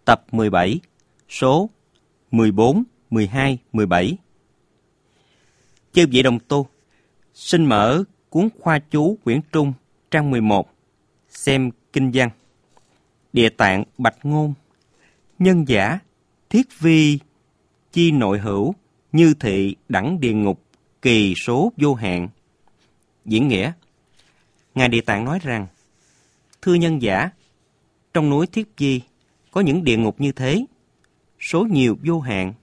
tập 17, số 14, 12, 17. Chư vị đồng tu, xin mở cuốn Khoa chú quyển Trung, trang 11, xem kinh văn. Địa tạng bạch ngôn, nhân giả, thiết vi, chi nội hữu, như thị đẳng địa ngục, kỳ số vô hạn. Diễn nghĩa, Ngài Địa Tạng nói rằng, thưa nhân giả, trong núi Thiết Vi có những địa ngục như thế, số nhiều vô hạn.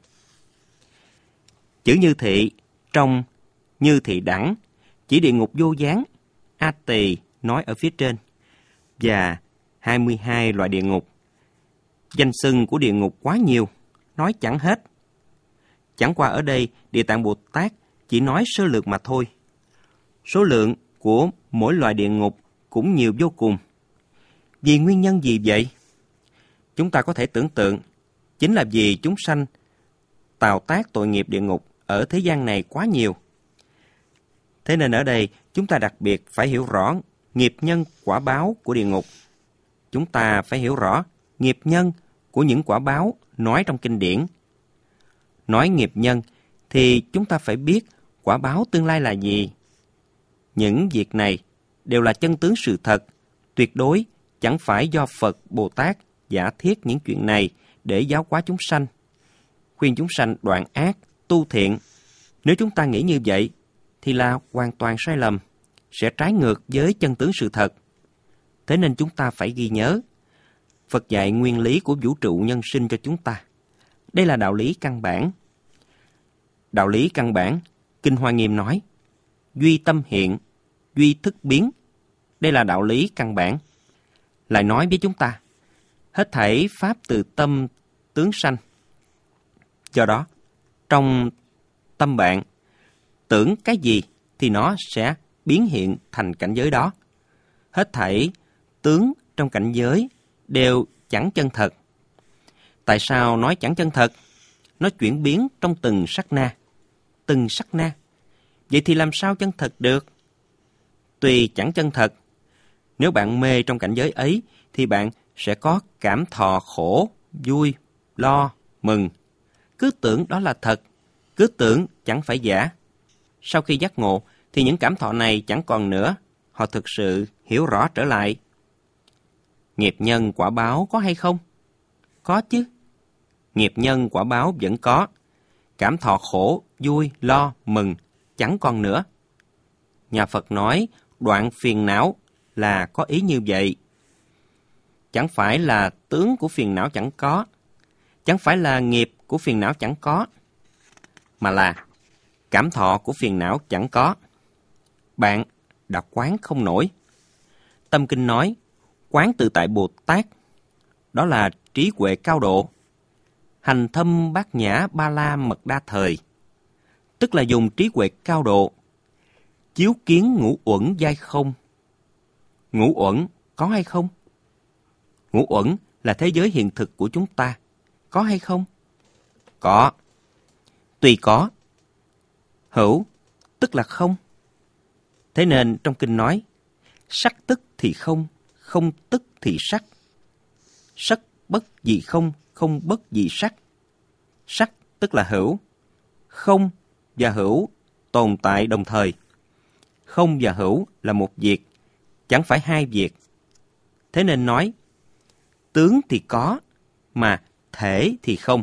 Chữ như thị trong như thị đẳng chỉ địa ngục vô gián, A Tỳ nói ở phía trên, và 22 loại địa ngục. Danh xưng của địa ngục quá nhiều, nói chẳng hết. Chẳng qua ở đây Địa Tạng Bồ Tát chỉ nói sơ lược mà thôi. Số lượng của mỗi loại địa ngục cũng nhiều vô cùng. Vì nguyên nhân gì vậy? Chúng ta có thể tưởng tượng, chính là vì chúng sanh tào tác tội nghiệp địa ngục ở thế gian này quá nhiều. Thế nên ở đây chúng ta đặc biệt phải hiểu rõ nghiệp nhân quả báo của địa ngục. Chúng ta phải hiểu rõ nghiệp nhân của những quả báo nói trong kinh điển. Nói nghiệp nhân thì chúng ta phải biết quả báo tương lai là gì. Những việc này đều là chân tướng sự thật, tuyệt đối chẳng phải do Phật, Bồ Tát giả thiết những chuyện này để giáo hóa chúng sanh, khuyên chúng sanh đoạn ác, tu thiện. Nếu chúng ta nghĩ như vậy thì là hoàn toàn sai lầm, sẽ trái ngược với chân tướng sự thật. Thế nên chúng ta phải ghi nhớ, Phật dạy nguyên lý của vũ trụ nhân sinh cho chúng ta. Đây là đạo lý căn bản. Đạo lý căn bản, Kinh Hoa Nghiêm nói, duy tâm hiện, duy thức biến. Đây là đạo lý căn bản. Lại nói với chúng ta, hết thảy pháp từ tâm tướng sanh. Do đó, trong tâm bạn, tưởng cái gì thì nó sẽ biến hiện thành cảnh giới đó. Hết thảy tướng trong cảnh giới đều chẳng chân thật. Tại sao nói chẳng chân thật? Nó chuyển biến trong từng sát na. Từng sát na. Vậy thì làm sao chân thật được? Tuy chẳng chân thật, nếu bạn mê trong cảnh giới ấy thì bạn sẽ có cảm thọ khổ, vui, lo, mừng. Cứ tưởng đó là thật, cứ tưởng chẳng phải giả. Sau khi giác ngộ thì những cảm thọ này chẳng còn nữa, họ thực sự hiểu rõ trở lại. Nghiệp nhân quả báo có hay không? Có chứ. Nghiệp nhân quả báo vẫn có. Cảm thọ khổ, vui, lo, mừng chẳng còn nữa. Nhà Phật nói đoạn phiền não là có ý như vậy. Chẳng phải là tướng của phiền não chẳng có, chẳng phải là nghiệp của phiền não chẳng có, mà là cảm thọ của phiền não chẳng có. Bạn đã quán không nổi. Tâm Kinh nói, quán tự tại Bồ Tát, đó là trí huệ cao độ. Hành thâm bát nhã ba la mật đa thời, tức là dùng trí huệ cao độ, chiếu kiến ngũ uẩn giai không. Ngũ uẩn có hay không? Ngũ uẩn là thế giới hiện thực của chúng ta, có hay không? Có. Tuy có. Hữu, tức là không. Thế nên trong kinh nói, sắc tức thì không, không tức thì sắc. Sắc bất dị không, không bất dị sắc. Sắc tức là hữu. Không và hữu tồn tại đồng thời. Không và hữu là một việc, chẳng phải hai việc. Thế nên nói, tướng thì có, mà thể thì không.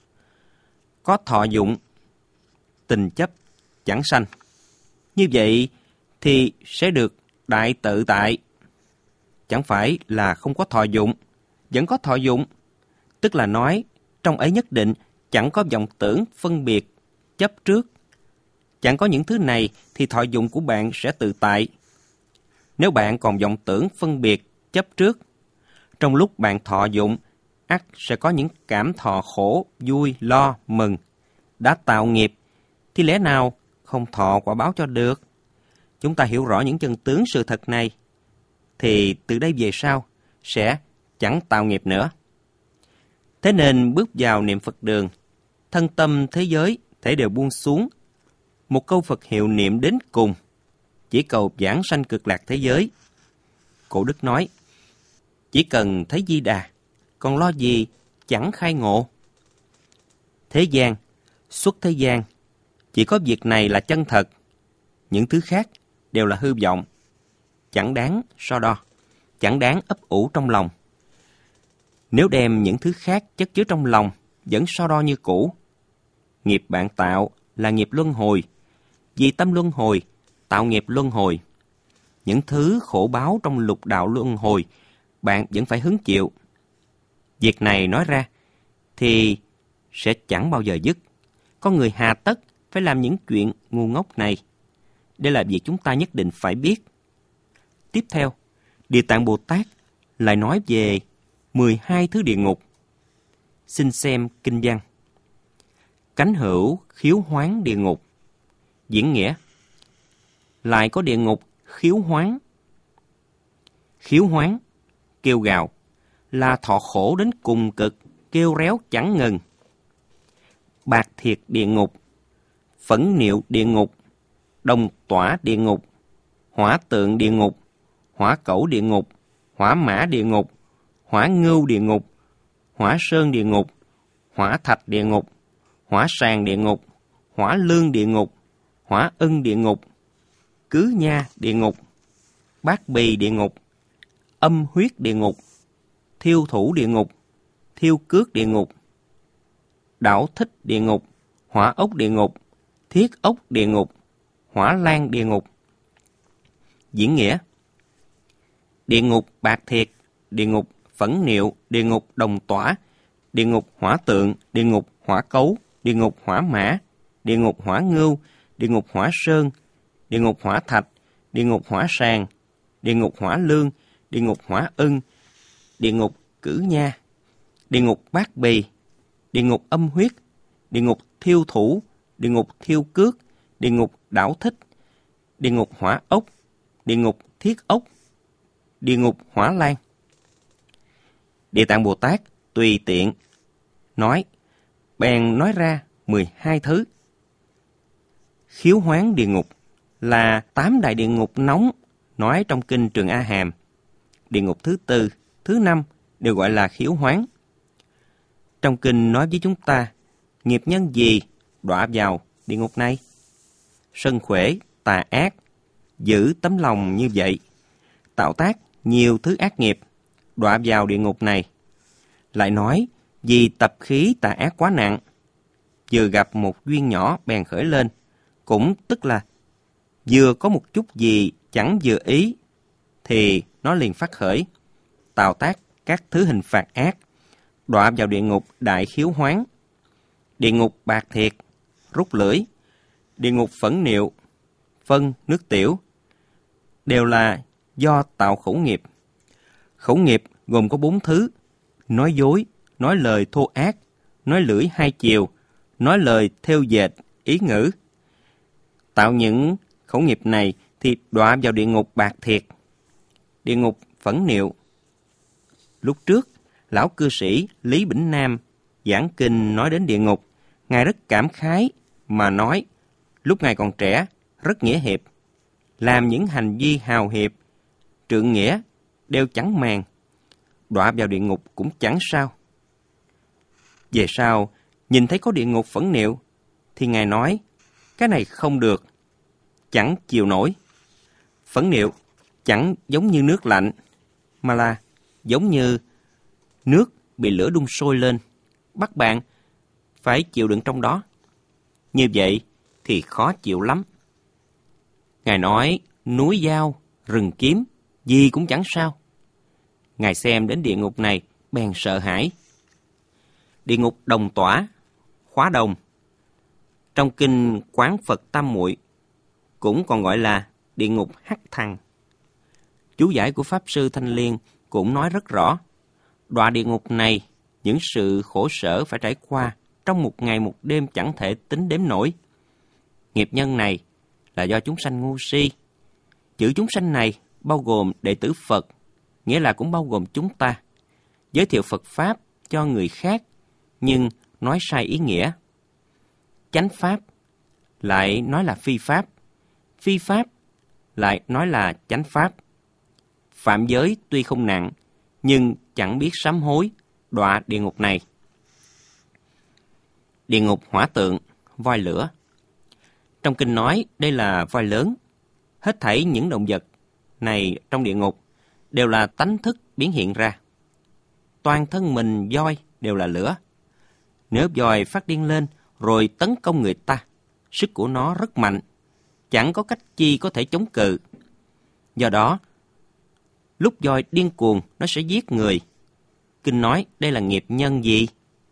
Có thọ dụng, tình chấp chẳng sanh. Như vậy thì sẽ được đại tự tại. Chẳng phải là không có thọ dụng, vẫn có thọ dụng. Tức là nói, trong ấy nhất định chẳng có vọng tưởng phân biệt, chấp trước. Chẳng có những thứ này thì thọ dụng của bạn sẽ tự tại. Nếu bạn còn vọng tưởng phân biệt, chấp trước, trong lúc bạn thọ dụng, ắt sẽ có những cảm thọ khổ, vui, lo, mừng. Đã tạo nghiệp, thì lẽ nào không thọ quả báo cho được? Chúng ta hiểu rõ những chân tướng sự thật này, thì từ đây về sau sẽ chẳng tạo nghiệp nữa. Thế nên bước vào niệm Phật đường, thân tâm thế giới thể đều buông xuống. Một câu Phật hiệu niệm đến cùng, chỉ cầu vãng sanh cực lạc thế giới. Cổ Đức nói, chỉ cần thấy Di Đà, còn lo gì chẳng khai ngộ. Thế gian, xuất thế gian, chỉ có việc này là chân thật. Những thứ khác đều là hư vọng, chẳng đáng so đo, chẳng đáng ấp ủ trong lòng. Nếu đem những thứ khác chất chứa trong lòng vẫn so đo như cũ, nghiệp bạn tạo là nghiệp luân hồi. Vì tâm luân hồi, tạo nghiệp luân hồi. Những thứ khổ báo trong lục đạo luân hồi, bạn vẫn phải hứng chịu. Việc này nói ra, thì sẽ chẳng bao giờ dứt. Con người hà tất phải làm những chuyện ngu ngốc này. Đây là việc chúng ta nhất định phải biết. Tiếp theo, Địa Tạng Bồ Tát lại nói về 12 thứ địa ngục. Xin xem kinh văn. Cánh hữu khiếu hoán địa ngục. Diễn nghĩa. Lại có địa ngục khiếu hoán. Khiếu hoán, kêu gào, là thọ khổ đến cùng cực, kêu réo chẳng ngừng. Bạc thiệt địa ngục, phẫn niệu địa ngục, đồng tỏa địa ngục, hỏa tượng địa ngục, hỏa cẩu địa ngục, hỏa mã địa ngục, hỏa ngưu địa ngục, hỏa sơn địa ngục, hỏa thạch địa ngục, hỏa sàn địa ngục, hỏa lương địa ngục, hỏa ưng địa ngục, cứ nha địa ngục, bát bì địa ngục, âm huyết địa ngục, thiêu thủ địa ngục, thiêu cước địa ngục, đảo thích địa ngục, hỏa ốc địa ngục, thiết ốc địa ngục, hỏa lan địa ngục. Diễn nghĩa. Địa ngục bạc thiệt, địa ngục phẫn niệu, địa ngục đồng tỏa, địa ngục hỏa tượng, địa ngục hỏa cấu, địa ngục hỏa mã, địa ngục hỏa ngưu, địa ngục hỏa sơn, địa ngục hỏa thạch, địa ngục hỏa sàn, địa ngục hỏa lương, địa ngục hỏa ưng, địa ngục cử nha, địa ngục bát bì, địa ngục âm huyết, địa ngục thiêu thủ, địa ngục thiêu cước, địa ngục đảo thích, địa ngục hỏa ốc, địa ngục thiết ốc, địa ngục hỏa lan. Địa Tạng Bồ Tát tùy tiện nói, bèn nói ra 12 thứ. Khiếu hoán địa ngục là 8 đại địa ngục nóng nói trong kinh Trường A Hàm. Địa ngục thứ 4, thứ 5 đều gọi là khiếu hoán. Trong kinh nói với chúng ta, nghiệp nhân gì đọa vào địa ngục này? Sân khỏe, tà ác, giữ tấm lòng như vậy, tạo tác nhiều thứ ác nghiệp, đọa vào địa ngục này. Lại nói, vì tập khí tà ác quá nặng, vừa gặp một duyên nhỏ bèn khởi lên, cũng tức là vừa có một chút gì chẳng vừa ý, thì nó liền phát khởi, tạo tác các thứ hình phạt ác, đọa vào địa ngục đại khiếu hoán, địa ngục bạc thiệt, rút lưỡi, địa ngục phẫn niệu, phân nước tiểu, đều là do tạo khẩu nghiệp. Khẩu nghiệp gồm có 4 thứ: nói dối, nói lời thô ác, nói lưỡi hai chiều, nói lời thêu dệt, ý ngữ. Tạo những khẩu nghiệp này thì đọa vào địa ngục bạc thiệt, địa ngục phẫn niệu. Lúc trước, lão cư sĩ Lý Bỉnh Nam giảng kinh nói đến địa ngục, Ngài rất cảm khái mà nói, lúc Ngài còn trẻ, rất nghĩa hiệp, làm những hành vi hào hiệp, trượng nghĩa, đều chẳng màng, đọa vào địa ngục cũng chẳng sao. Về sau, nhìn thấy có địa ngục phẫn niệu, thì Ngài nói, cái này không được, chẳng chịu nổi. Phẫn niệu chẳng giống như nước lạnh, mà là giống như nước bị lửa đun sôi lên, bắt bạn phải chịu đựng trong đó. Như vậy thì khó chịu lắm. Ngài nói, núi dao, rừng kiếm, gì cũng chẳng sao. Ngài xem đến địa ngục này, bèn sợ hãi. Địa ngục đồng tỏa, khóa đồng. Trong kinh Quán Phật Tam Muội cũng còn gọi là địa ngục hắc thằng. Chú giải của Pháp Sư Thanh Liên cũng nói rất rõ, đọa địa ngục này, những sự khổ sở phải trải qua trong một ngày một đêm chẳng thể tính đếm nổi. Nghiệp nhân này là do chúng sanh ngu si. Chữ chúng sanh này bao gồm đệ tử Phật, nghĩa là cũng bao gồm chúng ta. Giới thiệu Phật Pháp cho người khác, nhưng nói sai ý nghĩa. Chánh Pháp lại nói là phi Pháp, phi Pháp lại nói là chánh Pháp. Phạm giới tuy không nặng, nhưng chẳng biết sám hối, đọa địa ngục này. Địa ngục hỏa tượng, voi lửa. Trong kinh nói đây là voi lớn. Hết thảy những động vật này trong địa ngục đều là tánh thức biến hiện ra. Toàn thân mình voi đều là lửa. Nếu voi phát điên lên rồi tấn công người ta, sức của nó rất mạnh, chẳng có cách chi có thể chống cự. Do đó, lúc voi điên cuồng, nó sẽ giết người. Kinh nói đây là nghiệp nhân gì?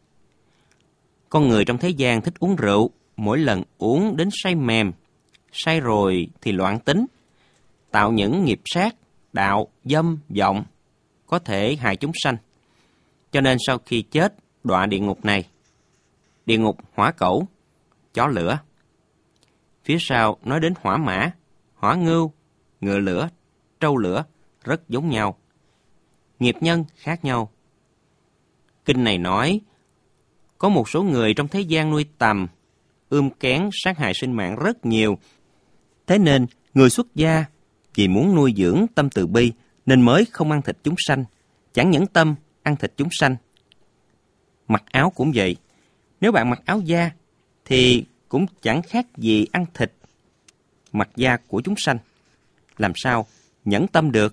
Con người trong thế gian thích uống rượu, mỗi lần uống đến say mềm, say rồi thì loạn tính, tạo những nghiệp sát, đạo, dâm, vọng, có thể hại chúng sanh. Cho nên sau khi chết, đọa địa ngục này. Địa ngục hỏa cẩu, chó lửa. Phía sau nói đến hỏa mã, hỏa ngưu, ngựa lửa, trâu lửa, rất giống nhau. Nghiệp nhân khác nhau. Kinh này nói, có một số người trong thế gian nuôi tầm, kén sát hại sinh mạng rất nhiều. Thế nên, người xuất gia vì muốn nuôi dưỡng tâm từ bi nên mới không ăn thịt chúng sanh, chẳng nhẫn tâm ăn thịt chúng sanh. Mặc áo cũng vậy. Nếu bạn mặc áo da thì cũng chẳng khác gì ăn thịt mặc da của chúng sanh. Làm sao nhẫn tâm được?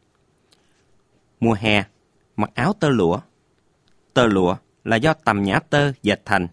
Mùa hè, mặc áo tơ lụa. Tơ lụa là do tằm nhã tơ dệt thành.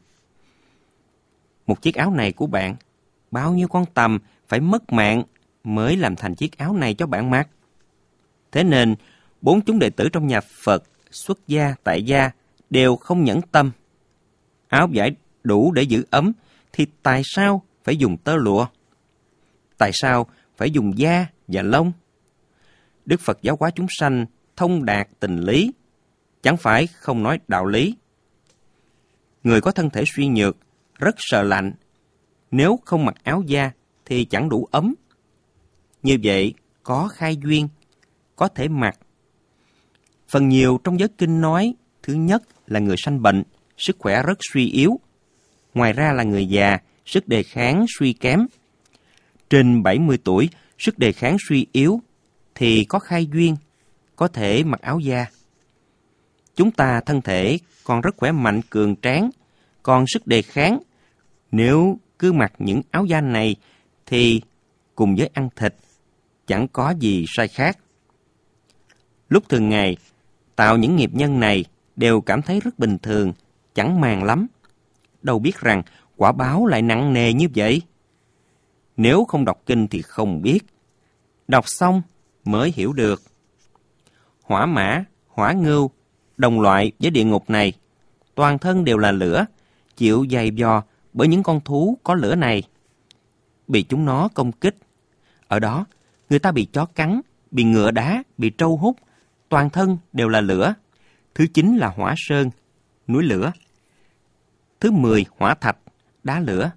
Một chiếc áo này của bạn, bao nhiêu con tằm phải mất mạng mới làm thành chiếc áo này cho bạn mặc. Thế nên, 4 chúng đệ tử trong nhà Phật, xuất gia, tại gia đều không nhẫn tâm. Áo vải đủ để giữ ấm, thì tại sao phải dùng tơ lụa? Tại sao phải dùng da và lông? Đức Phật giáo hóa chúng sanh thông đạt tình lý, chẳng phải không nói đạo lý. Người có thân thể suy nhược, rất sợ lạnh. Nếu không mặc áo da thì chẳng đủ ấm. Như vậy, có khai duyên, có thể mặc. Phần nhiều trong giới kinh nói, thứ nhất là người sanh bệnh, sức khỏe rất suy yếu. Ngoài ra là người già, sức đề kháng suy kém. Trên 70 tuổi, sức đề kháng suy yếu, thì có khai duyên, có thể mặc áo da. Chúng ta thân thể còn rất khỏe mạnh cường tráng, còn sức đề kháng. Nếu cứ mặc những áo da này, thì cùng với ăn thịt, chẳng có gì sai khác. Lúc thường ngày, tạo những nghiệp nhân này đều cảm thấy rất bình thường, chẳng màng lắm. Đâu biết rằng quả báo lại nặng nề như vậy. Nếu không đọc kinh thì không biết. Đọc xong mới hiểu được. Hỏa mã, hỏa ngưu, đồng loại với địa ngục này, toàn thân đều là lửa, chịu dày vò bởi những con thú có lửa này. Bị chúng nó công kích. Ở đó, người ta bị chó cắn, bị ngựa đá, bị trâu hút, toàn thân đều là lửa. Thứ 9 là hỏa sơn, núi lửa. Thứ 10 hỏa thạch, đá lửa.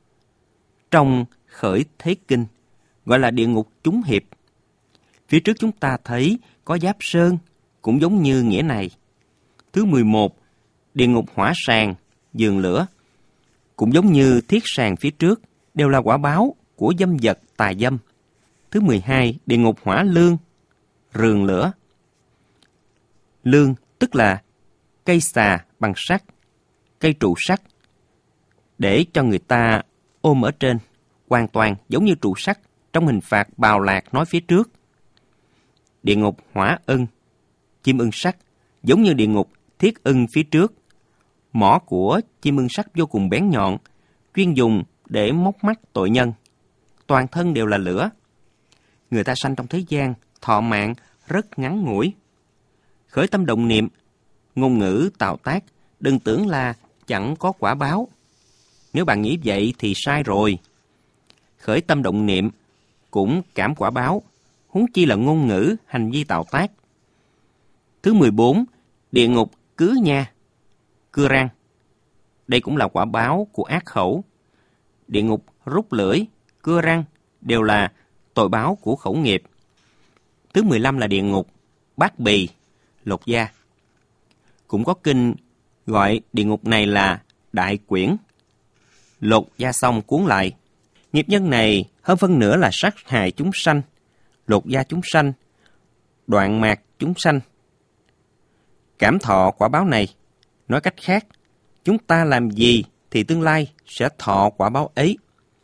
Trong Khởi Thế Kinh, gọi là địa ngục chúng hiệp. Phía trước chúng ta thấy có giáp sơn, cũng giống như nghĩa này. Thứ 11, địa ngục hỏa sàng, giường lửa. Cũng giống như thiết sàng phía trước, đều là quả báo của dâm vật tà dâm. Thứ 12, địa ngục hỏa lương, rườn lửa. Lương tức là cây xà bằng sắt, cây trụ sắt, để cho người ta ôm ở trên, hoàn toàn giống như trụ sắt trong hình phạt bào lạc nói phía trước. Địa ngục hỏa ưng, chim ưng sắt, giống như địa ngục thiết ưng phía trước. Mỏ của chim ưng sắt vô cùng bén nhọn, chuyên dùng để móc mắt tội nhân. Toàn thân đều là lửa. Người ta sanh trong thế gian, thọ mạng rất ngắn ngủi. Khởi tâm động niệm, ngôn ngữ tạo tác, đừng tưởng là chẳng có quả báo. Nếu bạn nghĩ vậy thì sai rồi. Khởi tâm động niệm cũng cảm quả báo, huống chi là ngôn ngữ, hành vi tạo tác. Thứ 14, địa ngục cứa nha, cưa răng. Đây cũng là quả báo của ác khẩu. Địa ngục rút lưỡi, cưa răng đều là tội báo của khẩu nghiệp. Thứ 15 là địa ngục bát bì, lột da. Cũng có kinh gọi địa ngục này là đại quyển. Lột da xong cuốn lại. Nghiệp nhân này hơn phân nửa là sát hại chúng sanh, lột da chúng sanh, đoạn mạc chúng sanh. Cảm thọ quả báo này, nói cách khác, chúng ta làm gì thì tương lai sẽ thọ quả báo ấy.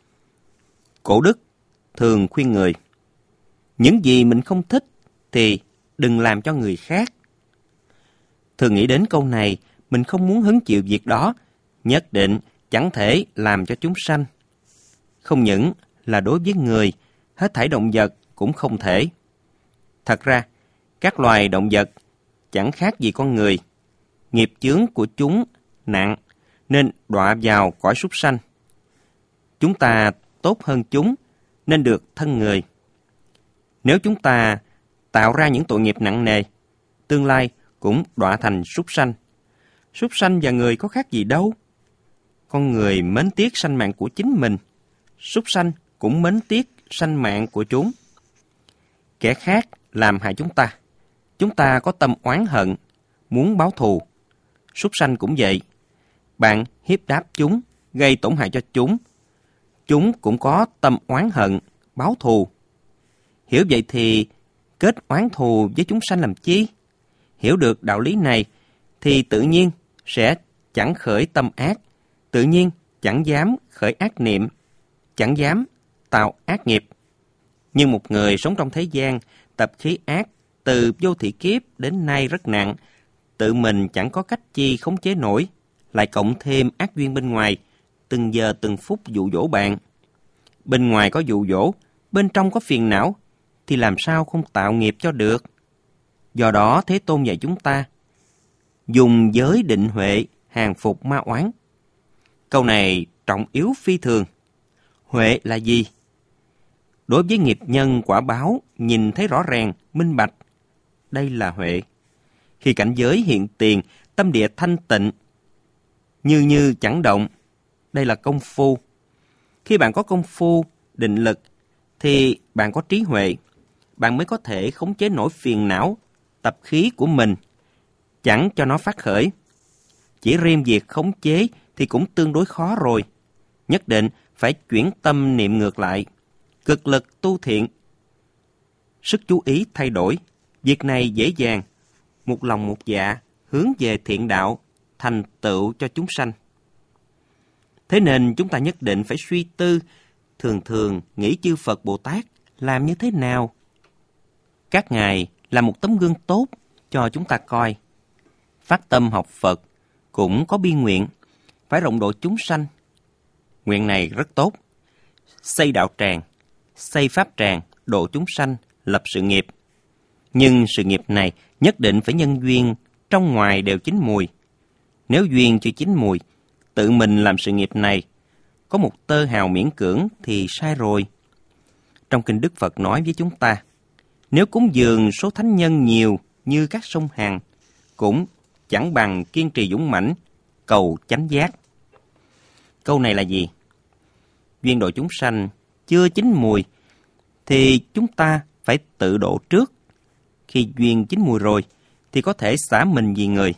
Cổ đức thường khuyên người, những gì mình không thích thì đừng làm cho người khác. Thường nghĩ đến câu này, mình không muốn hứng chịu việc đó, nhất định chẳng thể làm cho chúng sanh. Không những là đối với người, hết thảy động vật cũng không thể. Thật ra, các loài động vật chẳng khác gì con người. Nghiệp chướng của chúng nặng nên đọa vào cõi súc sanh. Chúng ta tốt hơn chúng nên được thân người. Nếu chúng ta tạo ra những tội nghiệp nặng nề, tương lai cũng đọa thành súc sanh. Súc sanh và người có khác gì đâu. Con người mến tiếc sanh mạng của chính mình, súc sanh cũng mến tiếc sanh mạng của chúng. Kẻ khác làm hại chúng ta có tâm oán hận, muốn báo thù. Súc sanh cũng vậy. Bạn hiếp đáp chúng, gây tổn hại cho chúng cũng có tâm oán hận, báo thù. Hiểu vậy thì kết oán thù với chúng sanh làm chi? Hiểu được đạo lý này thì tự nhiên sẽ chẳng khởi tâm ác, tự nhiên chẳng dám khởi ác niệm, chẳng dám tạo ác nghiệp. Nhưng một người sống trong thế gian, tập khí ác từ vô thị kiếp đến nay rất nặng, tự mình chẳng có cách chi khống chế nổi, lại cộng thêm ác duyên bên ngoài, từng giờ từng phút dụ dỗ bạn. Bên ngoài có dụ dỗ, bên trong có phiền não, thì làm sao không tạo nghiệp cho được? Do đó Thế Tôn dạy chúng ta, dùng giới định huệ, hàng phục ma oán. Câu này trọng yếu phi thường. Huệ là gì? Đối với nghiệp nhân quả báo, nhìn thấy rõ ràng, minh bạch. Đây là huệ. Khi cảnh giới hiện tiền, tâm địa thanh tịnh, như chẳng động. Đây là công phu. Khi bạn có công phu, định lực, thì bạn có trí huệ. Bạn mới có thể khống chế nổi phiền não, tập khí của mình, chẳng cho nó phát khởi. Chỉ riêng việc khống chế thì cũng tương đối khó rồi. Nhất định phải chuyển tâm niệm ngược lại, cực lực tu thiện. Sức chú ý thay đổi, việc này dễ dàng, một lòng một dạ, hướng về thiện đạo, thành tựu cho chúng sanh. Thế nên chúng ta nhất định phải suy tư, thường nghĩ chư Phật Bồ Tát làm như thế nào. Các ngài là một tấm gương tốt cho chúng ta coi. Phát tâm học Phật cũng có bi nguyện, phải rộng độ chúng sanh. Nguyện này rất tốt. Xây đạo tràng, xây pháp tràng, độ chúng sanh, lập sự nghiệp. Nhưng sự nghiệp này nhất định phải nhân duyên, trong ngoài đều chín mùi. Nếu duyên chưa chín mùi, tự mình làm sự nghiệp này, có một tơ hào miễn cưỡng thì sai rồi. Trong kinh Đức Phật nói với chúng ta, nếu cúng dường số thánh nhân nhiều như các sông Hàn, cũng chẳng bằng kiên trì dũng mãnh, cầu chánh giác. Câu này là gì? Duyên độ chúng sanh chưa chín mùi, thì chúng ta phải tự độ trước. Khi duyên chín mùi rồi, thì có thể xả mình vì người.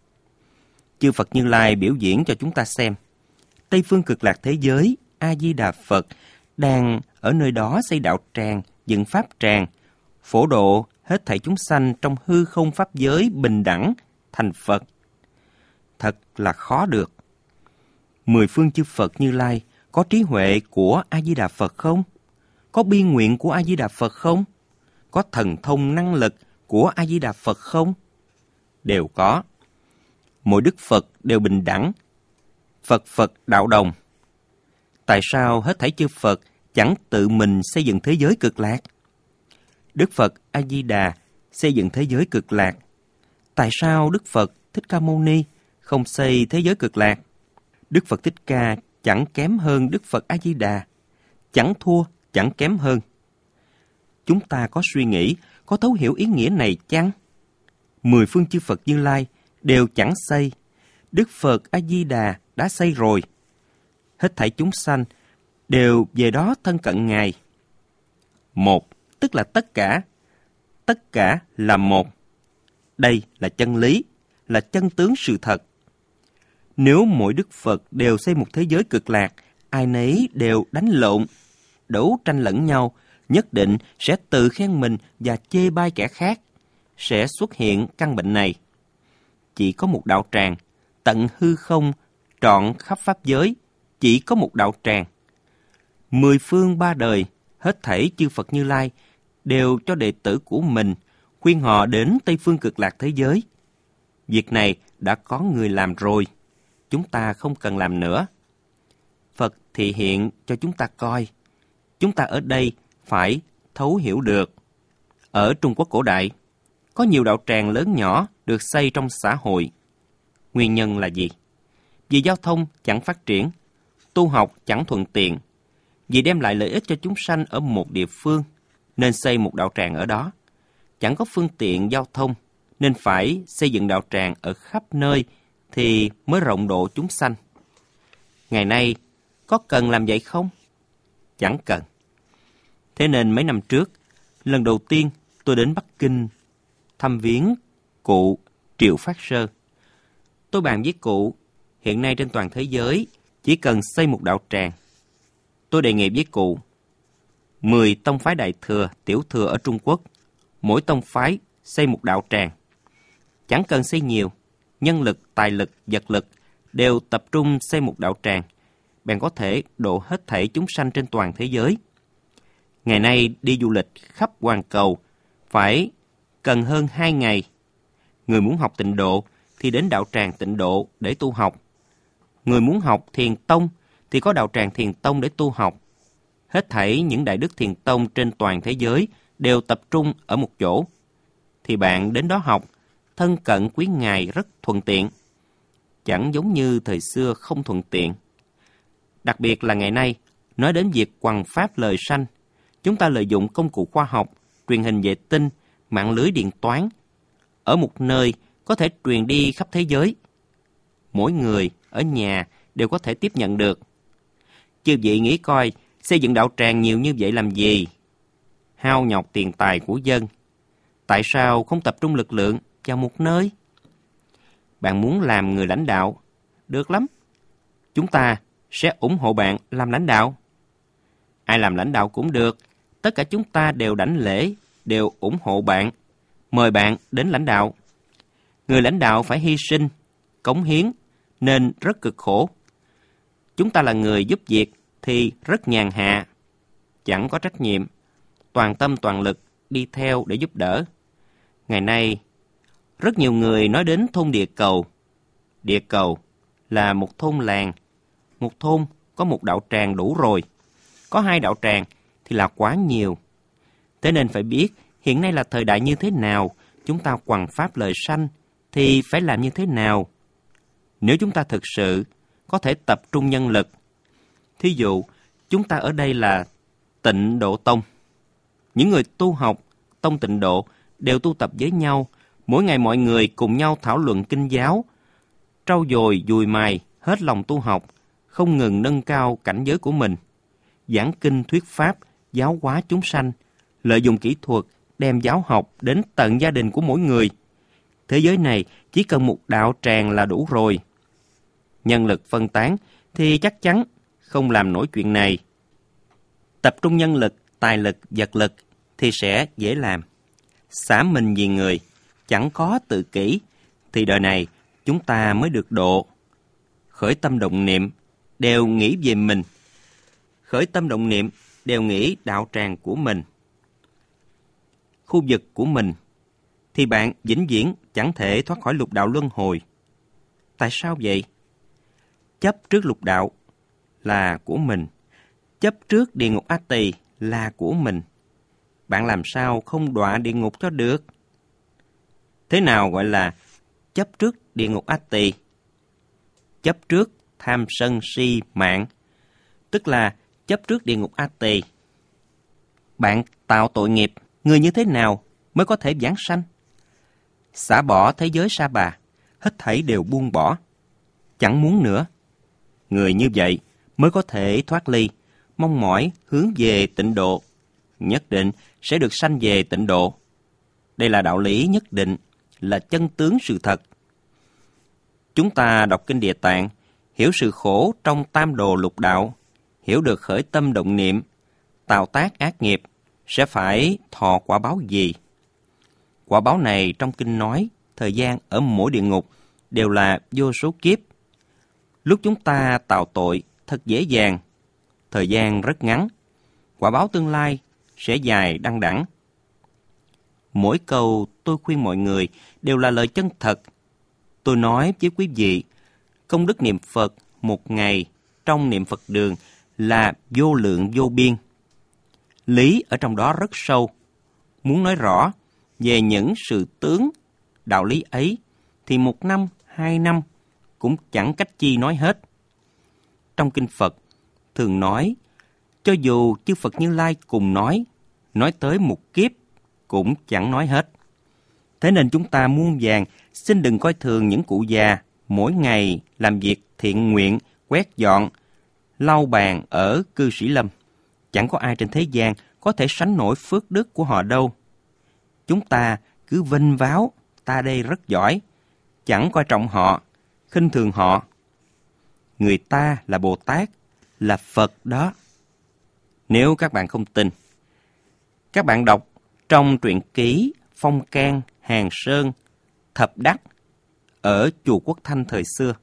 Chư Phật Như Lai biểu diễn cho chúng ta xem. Tây phương cực lạc thế giới, A-di-đà Phật đang ở nơi đó xây đạo tràng, dựng pháp tràng, phổ độ hết thảy chúng sanh trong hư không pháp giới bình đẳng thành Phật. Thật là khó được. 10 phương chư Phật Như Lai có trí huệ của A-di-đà Phật không? Có bi nguyện của A-di-đà Phật không? Có thần thông năng lực của A-di-đà Phật không? Đều có. Mỗi Đức Phật đều bình đẳng. Phật đạo đồng. Tại sao hết thảy chư Phật chẳng tự mình xây dựng thế giới cực lạc? Đức Phật A-di-đà xây dựng thế giới cực lạc. Tại sao Đức Phật Thích Ca Mâu Ni không xây thế giới cực lạc? Đức Phật Thích Ca chẳng kém hơn Đức Phật A-di-đà, chẳng thua, chẳng kém hơn. Chúng ta có suy nghĩ, có thấu hiểu ý nghĩa này chăng? 10 phương chư Phật Như Lai đều chẳng xây. Đức Phật A-di-đà đã xây rồi. Hết thảy chúng sanh đều về đó thân cận Ngài. Một, tức là tất cả. Tất cả là một. Đây là chân lý, là chân tướng sự thật. Nếu mỗi Đức Phật đều xây một thế giới cực lạc, ai nấy đều đánh lộn, đấu tranh lẫn nhau, nhất định sẽ tự khen mình và chê bai kẻ khác, sẽ xuất hiện căn bệnh này. Chỉ có một đạo tràng, tận hư không, trọn khắp pháp giới chỉ có một đạo tràng. 10 phương 3 đời, hết thảy chư Phật Như Lai đều cho đệ tử của mình khuyên họ đến Tây Phương Cực Lạc thế giới. Việc này đã có người làm rồi, chúng ta không cần làm nữa. Phật thị hiện cho chúng ta coi, chúng ta ở đây phải thấu hiểu được. Ở Trung Quốc cổ đại, có nhiều đạo tràng lớn nhỏ được xây trong xã hội. Nguyên nhân là gì? Vì giao thông chẳng phát triển, tu học chẳng thuận tiện, vì đem lại lợi ích cho chúng sanh ở một địa phương, nên xây một đạo tràng ở đó. Chẳng có phương tiện giao thông, nên phải xây dựng đạo tràng ở khắp nơi thì mới rộng độ chúng sanh. Ngày nay, có cần làm vậy không? Chẳng cần. Thế nên mấy năm trước, lần đầu tiên tôi đến Bắc Kinh thăm viếng cụ Triệu Phát Sơ. Tôi bàn với cụ, hiện nay trên toàn thế giới chỉ cần xây một đạo tràng. Tôi đề nghị với cụ, 10 tông phái Đại Thừa, Tiểu Thừa ở Trung Quốc, mỗi tông phái xây một đạo tràng. Chẳng cần xây nhiều, nhân lực, tài lực, vật lực đều tập trung xây một đạo tràng, bèn có thể độ hết thảy chúng sanh trên toàn thế giới. Ngày nay đi du lịch khắp hoàn cầu phải cần hơn 2 ngày. Người muốn học tịnh độ thì đến đạo tràng tịnh độ để tu học. Người muốn học thiền tông thì có đạo tràng thiền tông để tu học. Hết thảy những đại đức thiền tông trên toàn thế giới đều tập trung ở một chỗ. Thì bạn đến đó học, thân cận quý ngài rất thuận tiện. Chẳng giống như thời xưa không thuận tiện. Đặc biệt là ngày nay, nói đến việc hoằng pháp lời sanh, chúng ta lợi dụng công cụ khoa học, truyền hình vệ tinh, mạng lưới điện toán. Ở một nơi có thể truyền đi khắp thế giới. Mỗi người ở nhà đều có thể tiếp nhận được. Chư vị nghĩ coi, xây dựng đạo tràng nhiều như vậy làm gì? Hao nhọc tiền tài của dân. Tại sao không tập trung lực lượng vào một nơi? Bạn muốn làm người lãnh đạo? Được lắm. Chúng ta sẽ ủng hộ bạn làm lãnh đạo. Ai làm lãnh đạo cũng được. Tất cả chúng ta đều đảnh lễ, đều ủng hộ bạn, mời bạn đến lãnh đạo. Người lãnh đạo phải hy sinh, cống hiến, nên rất cực khổ. Chúng ta là người giúp việc thì rất nhàn hạ, chẳng có trách nhiệm, toàn tâm toàn lực đi theo để giúp đỡ. Ngày nay, rất nhiều người nói đến thôn địa cầu. Địa cầu là một thôn làng. Một thôn có một đạo tràng đủ rồi. Có 2 đạo tràng thì là quá nhiều. Thế nên phải biết hiện nay là thời đại như thế nào, chúng ta hoằng pháp lời sanh thì phải làm như thế nào. Nếu chúng ta thực sự có thể tập trung nhân lực, thí dụ chúng ta ở đây là Tịnh Độ Tông. Những người tu học tông Tịnh Độ đều tu tập với nhau, mỗi ngày mọi người cùng nhau thảo luận kinh giáo, trau dồi dùi mài hết lòng tu học, không ngừng nâng cao cảnh giới của mình, giảng kinh thuyết pháp, giáo hóa chúng sanh, lợi dụng kỹ thuật đem giáo học đến tận gia đình của mỗi người. Thế giới này chỉ cần một đạo tràng là đủ rồi. Nhân lực phân tán thì chắc chắn không làm nổi chuyện này. Tập trung nhân lực, tài lực, vật lực thì sẽ dễ làm. Xả mình vì người, chẳng có tự kỷ, thì đời này chúng ta mới được độ. Khởi tâm động niệm đều nghĩ về mình. Khởi tâm động niệm đều nghĩ đạo tràng của mình, khu vực của mình, thì bạn vĩnh viễn chẳng thể thoát khỏi lục đạo luân hồi. Tại sao vậy? Chấp trước lục đạo là của mình, chấp trước địa ngục A Tỳ là của mình. Bạn làm sao không đọa địa ngục cho được? Thế nào gọi là chấp trước địa ngục A Tỳ? Chấp trước tham sân si mạng, tức là chấp trước địa ngục A Tỳ. Bạn tạo tội nghiệp, người như thế nào mới có thể vãng sanh? Xả bỏ thế giới sa bà, hết thảy đều buông bỏ, chẳng muốn nữa. Người như vậy mới có thể thoát ly, mong mỏi hướng về tịnh độ, nhất định sẽ được sanh về tịnh độ. Đây là đạo lý nhất định, là chân tướng sự thật. Chúng ta đọc kinh Địa Tạng, hiểu sự khổ trong tam đồ lục đạo, hiểu được khởi tâm động niệm, tạo tác ác nghiệp, sẽ phải thọ quả báo gì? Quả báo này trong kinh nói, thời gian ở mỗi địa ngục đều là vô số kiếp. Lúc chúng ta tạo tội thật dễ dàng, thời gian rất ngắn, quả báo tương lai sẽ dài đăng đẵng. Mỗi câu tôi khuyên mọi người đều là lời chân thật. Tôi nói với quý vị, công đức niệm Phật một ngày trong niệm Phật đường là vô lượng vô biên. Lý ở trong đó rất sâu. Muốn nói rõ về những sự tướng đạo lý ấy thì 1 năm, 2 năm cũng chẳng cách chi nói hết. Trong kinh Phật thường nói, cho dù chư Phật Như Lai cùng nói tới một kiếp cũng chẳng nói hết. Thế nên chúng ta muôn vàn xin đừng coi thường những cụ già mỗi ngày làm việc thiện nguyện, quét dọn, lau bàn ở cư sĩ lâm. Chẳng có ai trên thế gian có thể sánh nổi phước đức của họ đâu. Chúng ta cứ vênh váo, ta đây rất giỏi, chẳng coi trọng họ, khinh thường họ. Người ta là Bồ Tát, là Phật đó. Nếu các bạn không tin, các bạn đọc trong truyện ký Phong Can, Hàng Sơn, Thập Đắc ở chùa Quốc Thanh thời xưa.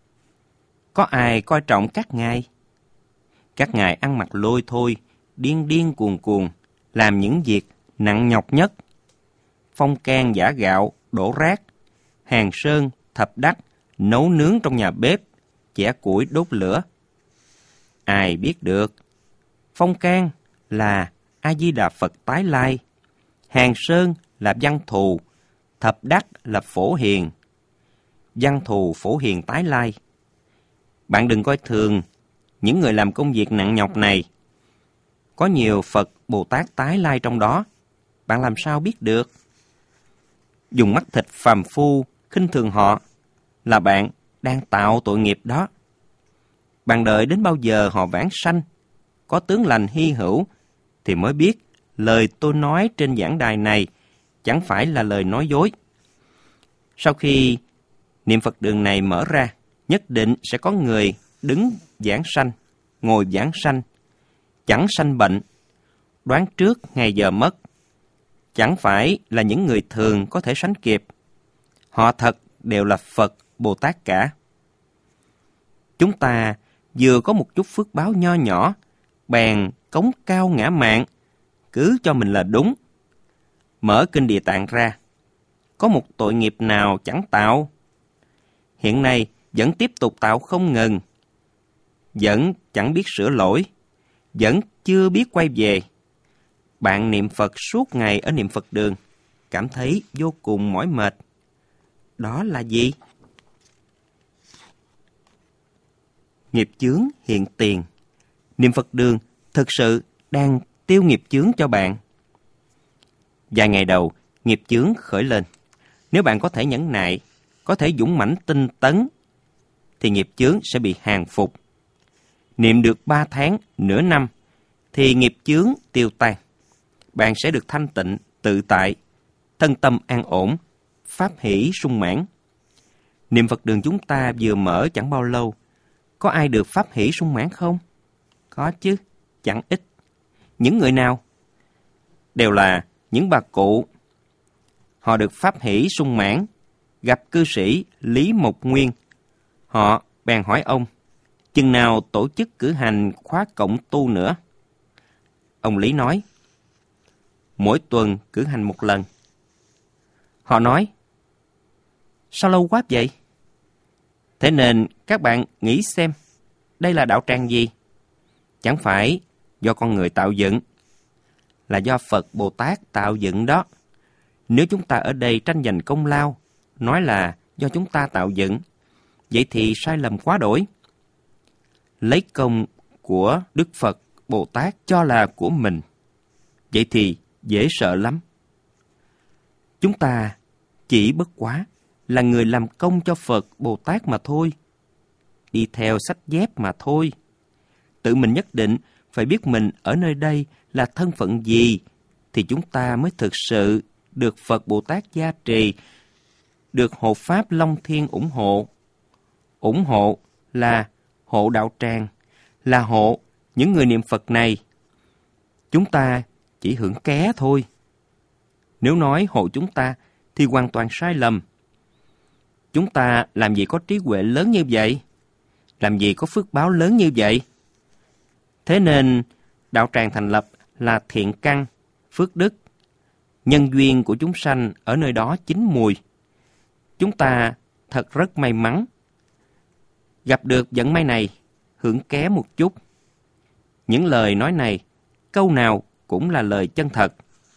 Có ai coi trọng các ngài? Các ngài ăn mặc lôi thôi, điên điên cuồng cuồng, làm những việc nặng nhọc nhất. Phong Can giã gạo, đổ rác. Hàng Sơn, Thập Đắc nấu nướng trong nhà bếp, chẻ củi đốt lửa. Ai biết được, Phong Can là A-di-đà Phật tái lai, Hàng Sơn là Văn Thù, Thập Đắc là Phổ Hiền. Văn Thù, Phổ Hiền tái lai. Bạn đừng coi thường những người làm công việc nặng nhọc này. Có nhiều Phật, Bồ Tát tái lai trong đó. Bạn làm sao biết được? Dùng mắt thịt phàm phu, khinh thường họ là bạn đang tạo tội nghiệp đó. Bạn đợi đến bao giờ họ vãng sanh, có tướng lành hy hữu, thì mới biết lời tôi nói trên giảng đài này chẳng phải là lời nói dối. Sau khi niệm Phật đường này mở ra, nhất định sẽ có người đứng giảng sanh, ngồi giảng sanh, chẳng sanh bệnh, đoán trước ngày giờ mất. Chẳng phải là những người thường có thể sánh kịp. Họ thật đều là Phật, Bồ Tát cả. Chúng ta vừa có một chút phước báo nho nhỏ, bèn cống cao ngã mạn, cứ cho mình là đúng. Mở kinh Địa Tạng ra, có một tội nghiệp nào chẳng tạo. Hiện nay vẫn tiếp tục tạo không ngừng, vẫn chẳng biết sửa lỗi, vẫn chưa biết quay về. Bạn niệm Phật suốt ngày ở niệm Phật đường, cảm thấy vô cùng mỏi mệt. Đó là gì? Nghiệp chướng hiện tiền. Niệm Phật đường thực sự đang tiêu nghiệp chướng cho bạn. Vài ngày đầu, nghiệp chướng khởi lên. Nếu bạn có thể nhẫn nại, có thể dũng mãnh tinh tấn, thì nghiệp chướng sẽ bị hàng phục. Niệm được 3 tháng, nửa năm, thì nghiệp chướng tiêu tan. Bạn sẽ được thanh tịnh, tự tại, thân tâm an ổn, pháp hỷ sung mãn. Niệm Phật đường chúng ta vừa mở chẳng bao lâu, có ai được pháp hỷ sung mãn không? Có chứ, chẳng ít. Những người nào? Đều là những bà cụ. Họ được pháp hỷ sung mãn, gặp cư sĩ Lý Mộc Nguyên. Họ bèn hỏi ông, chừng nào tổ chức cử hành khóa cộng tu nữa? Ông Lý nói, mỗi tuần cử hành 1 lần. Họ nói, sao lâu quá vậy? Thế nên các bạn nghĩ xem, đây là đạo tràng gì? Chẳng phải do con người tạo dựng, là do Phật Bồ Tát tạo dựng đó. Nếu chúng ta ở đây tranh giành công lao, nói là do chúng ta tạo dựng, vậy thì sai lầm quá đổi. Lấy công của Đức Phật Bồ Tát cho là của mình, vậy thì dễ sợ lắm. Chúng ta chỉ bất quá là người làm công cho Phật Bồ Tát mà thôi, đi theo sách dép mà thôi. Tự mình nhất định phải biết mình ở nơi đây là thân phận gì, thì chúng ta mới thực sự được Phật Bồ Tát gia trì, được hộ Pháp Long Thiên ủng hộ. Ủng hộ là hộ đạo tràng, là hộ những người niệm Phật này. Chúng ta chỉ hưởng ké thôi. Nếu nói hộ chúng ta thì hoàn toàn sai lầm. Chúng ta làm gì có trí huệ lớn như vậy? làm gì có phước báo lớn như vậy. Thế nên, đạo tràng thành lập là thiện căn, phước đức. Nhân duyên của chúng sanh ở nơi đó chín mùi. Chúng ta thật rất may mắn. Gặp được vận may này, hưởng ké một chút. Những lời nói này, câu nào cũng là lời chân thật.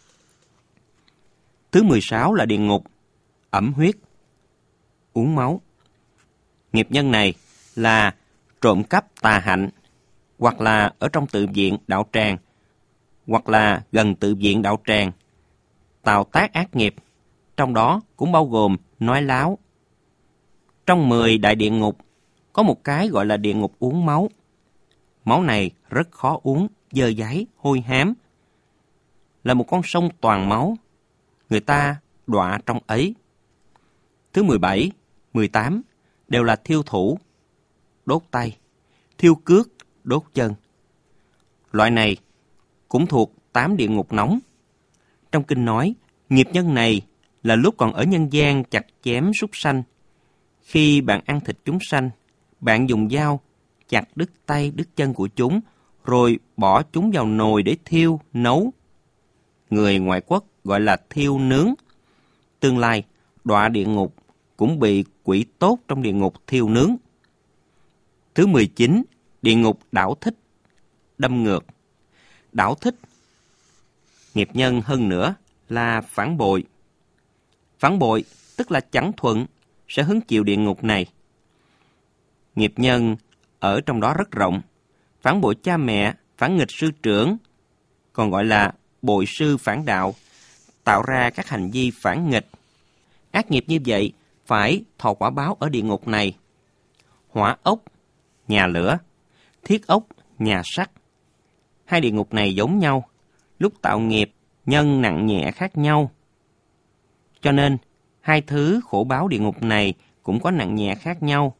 Thứ 16 là địa ngục, ẩm huyết, uống máu. Nghiệp nhân này là trộm cắp tà hạnh, hoặc là ở trong tự viện đạo tràng, hoặc là gần tự viện đạo tràng, tạo tác ác nghiệp, trong đó cũng bao gồm nói láo. Trong 10 đại địa ngục, có một cái gọi là địa ngục uống máu. Máu này rất khó uống, dơ dáy, hôi hám. Là một con sông toàn máu. Người ta đọa trong ấy. Thứ 17, 18 đều là thiêu thủ, đốt tay, thiêu cước, đốt chân. Loại này cũng thuộc 8 địa ngục nóng. Trong kinh nói, nghiệp nhân này là lúc còn ở nhân gian chặt chém súc sanh. Khi bạn ăn thịt chúng sanh, bạn dùng dao chặt đứt tay, đứt chân của chúng, rồi bỏ chúng vào nồi để thiêu, nấu. Người ngoại quốc gọi là thiêu nướng. Tương lai, đọa địa ngục cũng bị quỷ tốt trong địa ngục thiêu nướng. Thứ 19, địa ngục đảo thích, đâm ngược. Đảo thích, nghiệp nhân hơn nữa là phản bội. Phản bội tức là chẳng thuận, sẽ hứng chịu địa ngục này. Nghiệp nhân ở trong đó rất rộng. Phản bội cha mẹ, phản nghịch sư trưởng, còn gọi là bội sư phản đạo, tạo ra các hành vi phản nghịch. Ác nghiệp như vậy phải thọ quả báo ở địa ngục này. Hỏa ốc, nhà lửa, thiết ốc, nhà sắt. Hai địa ngục này giống nhau, lúc tạo nghiệp, nhân nặng nhẹ khác nhau. Cho nên, hai thứ khổ báo địa ngục này cũng có nặng nhẹ khác nhau.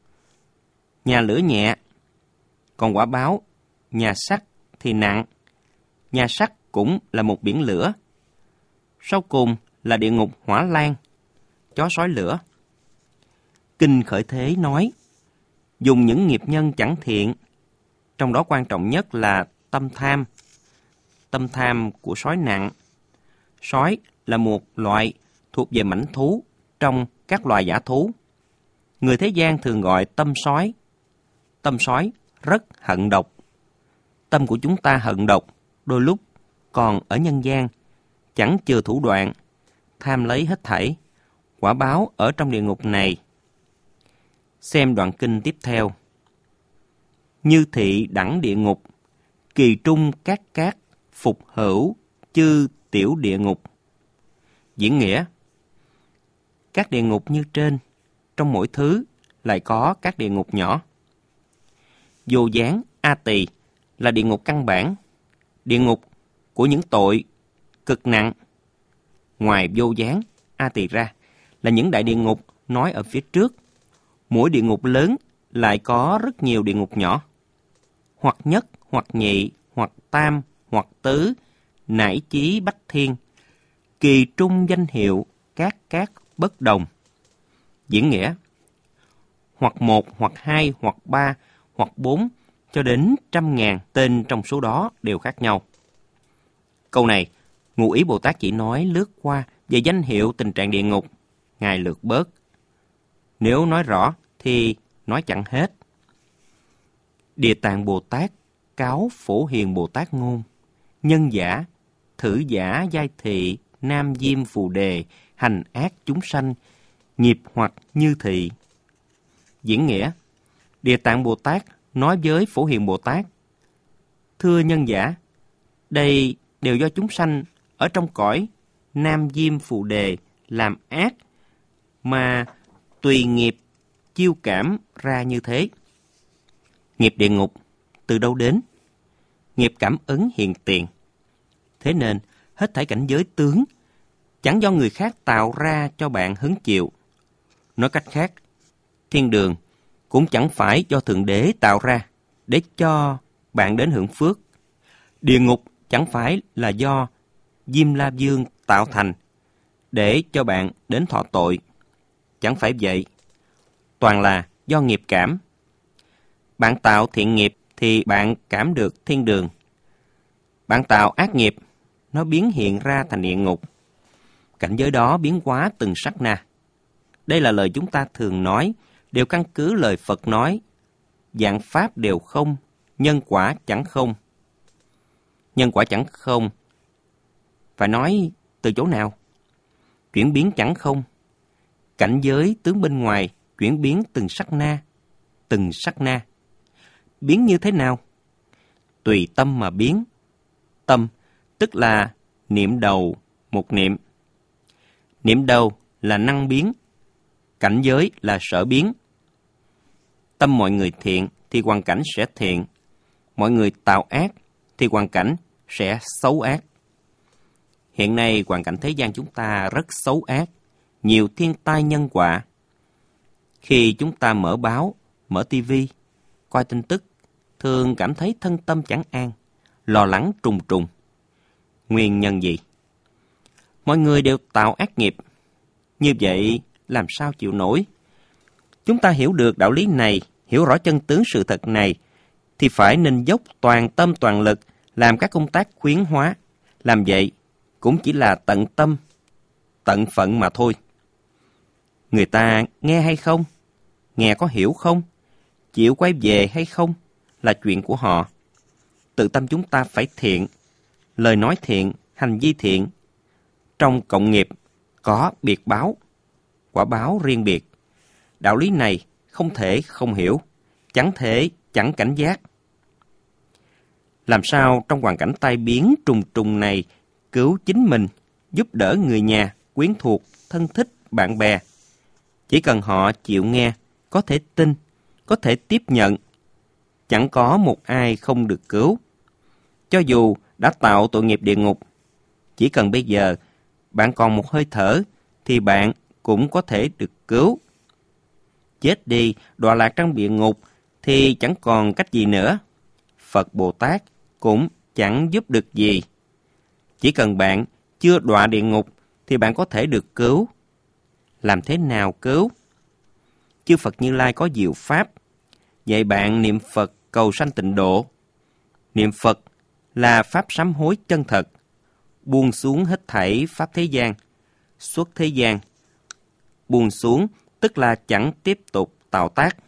Nhà lửa nhẹ, còn quả báo nhà sắt thì nặng. Nhà sắt cũng là một biển lửa. Sau cùng là địa ngục hỏa lan, chó sói lửa. Kinh Khởi Thế nói, dùng những nghiệp nhân chẳng thiện, trong đó quan trọng nhất là tâm tham. Tâm tham của sói nặng. Sói là một loại thuộc về mãnh thú trong các loài dã thú. Người thế gian thường gọi tâm sói. Tâm sói rất hận độc. Tâm của chúng ta hận độc, đôi lúc còn ở nhân gian, chẳng chừa thủ đoạn, tham lấy hết thảy. Quả báo ở trong địa ngục này. Xem đoạn kinh tiếp theo. Như thị đẳng địa ngục, kỳ trung cát phục hữu chư tiểu địa ngục. Diễn nghĩa, các địa ngục như trên, trong mỗi thứ lại có các địa ngục nhỏ. Vô gián A Tỳ là địa ngục căn bản, địa ngục của những tội cực nặng. Ngoài vô gián A Tỳ ra là những đại địa ngục nói ở phía trước. Mỗi địa ngục lớn lại có rất nhiều địa ngục nhỏ. Hoặc nhất, hoặc nhị, hoặc tam, hoặc tứ, nải chí bách thiên. Kỳ trung danh hiệu, cát bất đồng. Diễn nghĩa, hoặc một, hoặc hai, hoặc ba, hoặc bốn, cho đến 100.000 tên trong số đó đều khác nhau. Câu này, Ngụ Ý Bồ Tát chỉ nói lướt qua về danh hiệu tình trạng địa ngục. Ngài lược bớt. Nếu nói rõ thì nói chẳng hết. Địa Tạng Bồ Tát cáo Phổ Hiền Bồ Tát ngôn. Nhân giả, thử giả giai thị, nam diêm phù đề, hành ác chúng sanh, nghiệp hoặc như thị. Diễn nghĩa, Địa Tạng Bồ Tát nói với Phổ Hiền Bồ Tát, thưa nhân giả, đây đều do chúng sanh ở trong cõi nam diêm phù đề làm ác mà tùy nghiệp chiêu cảm ra như thế. Nghiệp địa ngục từ đâu đến? Nghiệp cảm ứng hiện tiền. Thế nên, hết thảy cảnh giới tướng chẳng do người khác tạo ra cho bạn hứng chịu. Nói cách khác, thiên đường cũng chẳng phải do Thượng Đế tạo ra để cho bạn đến hưởng phước. Địa ngục chẳng phải là do Diêm La Vương tạo thành để cho bạn đến thọ tội. Chẳng phải vậy. Toàn là do nghiệp cảm. Bạn tạo thiện nghiệp thì bạn cảm được thiên đường. Bạn tạo ác nghiệp, nó biến hiện ra thành địa ngục. Cảnh giới đó biến hóa từng sát na. Đây là lời chúng ta thường nói, đều căn cứ lời Phật nói. Vạn pháp đều không, nhân quả chẳng không. Nhân quả chẳng không. Phải nói từ chỗ nào? Chuyển biến chẳng không. Cảnh giới tướng bên ngoài chuyển biến từng sát na, từng sát na. Biến như thế nào? Tùy tâm mà biến. Tâm tức là niệm đầu một niệm. Niệm đầu là năng biến. Cảnh giới là sở biến. Tâm mọi người thiện thì hoàn cảnh sẽ thiện. Mọi người tạo ác thì hoàn cảnh sẽ xấu ác. Hiện nay hoàn cảnh thế gian chúng ta rất xấu ác, nhiều thiên tai nhân họa. Khi chúng ta mở báo, mở tivi, coi tin tức, thường cảm thấy thân tâm chẳng an, lo lắng trùng trùng. Nguyên nhân gì? Mọi người đều tạo ác nghiệp. Như vậy làm sao chịu nổi? Chúng ta hiểu được đạo lý này, hiểu rõ chân tướng sự thật này, thì phải nên dốc toàn tâm toàn lực làm các công tác khuyến hóa. Làm vậy cũng chỉ là tận tâm, tận phận mà thôi. Người ta nghe hay không? Nghe có hiểu không? Chịu quay về hay không? Là chuyện của họ. Tự tâm chúng ta phải thiện, lời nói thiện, hành vi thiện. Trong cộng nghiệp có biệt báo, quả báo riêng biệt. Đạo lý này không thể không hiểu, chẳng thể chẳng cảnh giác. Làm sao trong hoàn cảnh tai biến trùng trùng này cứu chính mình, giúp đỡ người nhà, quyến thuộc, thân thích, bạn bè? Chỉ cần họ chịu nghe, có thể tin, có thể tiếp nhận. Chẳng có một ai không được cứu. Cho dù đã tạo tội nghiệp địa ngục, chỉ cần bây giờ bạn còn một hơi thở thì bạn cũng có thể được cứu. Chết đi, đọa lạc trong địa ngục thì chẳng còn cách gì nữa. Phật Bồ Tát cũng chẳng giúp được gì. Chỉ cần bạn chưa đọa địa ngục thì bạn có thể được cứu. Làm thế nào cứu? Chư Phật Như Lai có diệu pháp, dạy bạn niệm Phật cầu sanh tịnh độ. Niệm Phật là pháp sám hối chân thật, buông xuống hết thảy pháp thế gian, xuất thế gian. Buông xuống tức là chẳng tiếp tục tạo tác.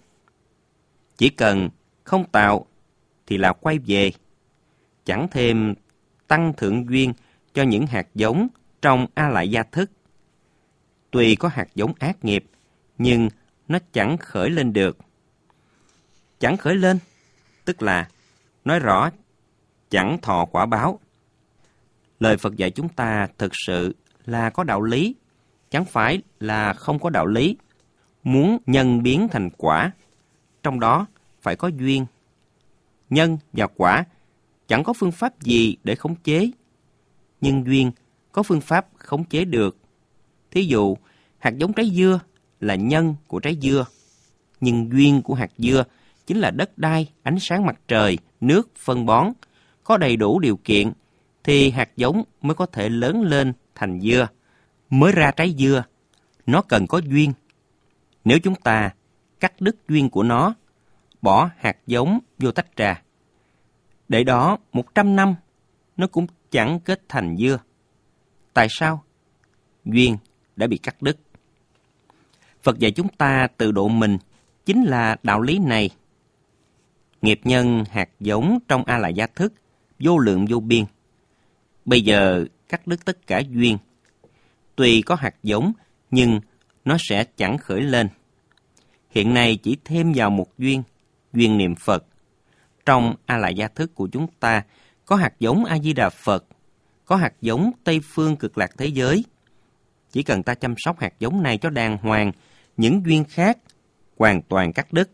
Chỉ cần không tạo thì là quay về, chẳng thêm tăng thượng duyên cho những hạt giống trong A Lại Gia Thức. Tuy có hạt giống ác nghiệp, nhưng nó chẳng khởi lên được. Chẳng khởi lên, tức là nói rõ chẳng thọ quả báo. Lời Phật dạy chúng ta thực sự là có đạo lý, chẳng phải là không có đạo lý. Muốn nhân biến thành quả, trong đó phải có duyên. Nhân và quả chẳng có phương pháp gì để khống chế, nhưng duyên có phương pháp khống chế được. Thí dụ, hạt giống trái dưa là nhân của trái dưa, nhưng duyên của hạt dưa chính là đất đai, ánh sáng mặt trời, nước, phân bón. Có đầy đủ điều kiện thì hạt giống mới có thể lớn lên thành dưa, mới ra trái dưa. Nó cần có duyên. Nếu chúng ta cắt đứt duyên của nó, bỏ hạt giống vô tách trà, để đó 100 năm, nó cũng chẳng kết thành dưa. Tại sao? Duyên đã bị cắt đứt. Phật dạy chúng ta tự độ mình chính là đạo lý này. Nghiệp nhân hạt giống trong A Lại Gia Thức vô lượng vô biên. Bây giờ cắt đứt tất cả duyên. Tuy có hạt giống, nhưng nó sẽ chẳng khởi lên. Hiện nay chỉ thêm vào một duyên, duyên niệm Phật. Trong A Lại Gia Thức của chúng ta có hạt giống A Di Đà Phật, có hạt giống Tây Phương Cực Lạc thế giới. Chỉ cần ta chăm sóc hạt giống này cho đàng hoàng, những duyên khác hoàn toàn cắt đứt.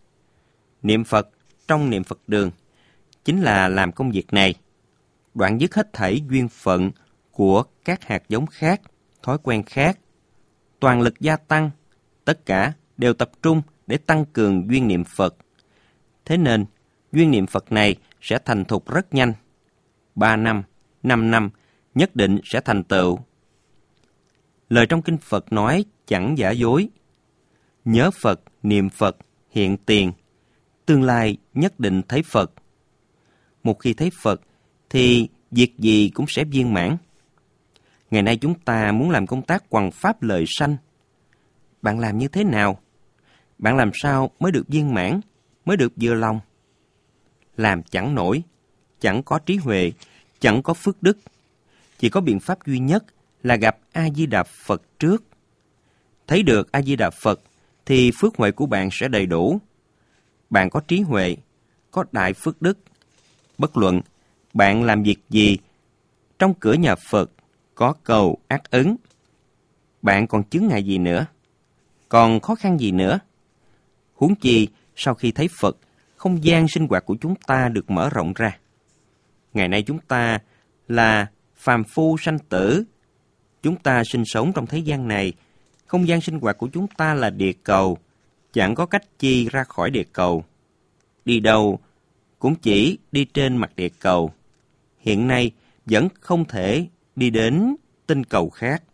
Niệm Phật trong niệm Phật đường chính là làm công việc này, đoạn dứt hết thảy duyên phận của các hạt giống khác, thói quen khác. Toàn lực gia tăng, tất cả đều tập trung để tăng cường duyên niệm Phật. Thế nên, duyên niệm Phật này sẽ thành thục rất nhanh. 3 năm, 5 năm, nhất định sẽ thành tựu. Lời trong Kinh Phật nói chẳng giả dối. Nhớ Phật, niệm Phật, hiện tiền. tương lai nhất định thấy Phật. Một khi thấy Phật, thì việc gì cũng sẽ viên mãn. Ngày nay chúng ta muốn làm công tác hoằng pháp lợi sanh. Bạn làm như thế nào? Bạn làm sao mới được viên mãn, mới được vừa lòng? Làm chẳng nổi, chẳng có trí huệ, chẳng có phước đức. Chỉ có biện pháp duy nhất là gặp A-di-đà Phật trước. Thấy được A-di-đà Phật thì phước huệ của bạn sẽ đầy đủ. Bạn có trí huệ, có đại phước đức. Bất luận bạn làm việc gì, trong cửa nhà Phật có cầu ác ứng. Bạn còn chướng ngại gì nữa? Còn khó khăn gì nữa? Huống chi sau khi thấy Phật, không gian sinh hoạt của chúng ta được mở rộng ra. Ngày nay chúng ta là phàm phu sanh tử. Chúng ta sinh sống trong thế gian này. Không gian sinh hoạt của chúng ta là địa cầu. Chẳng có cách chi ra khỏi địa cầu. Đi đâu cũng chỉ đi trên mặt địa cầu. Hiện nay vẫn không thể đi đến tinh cầu khác.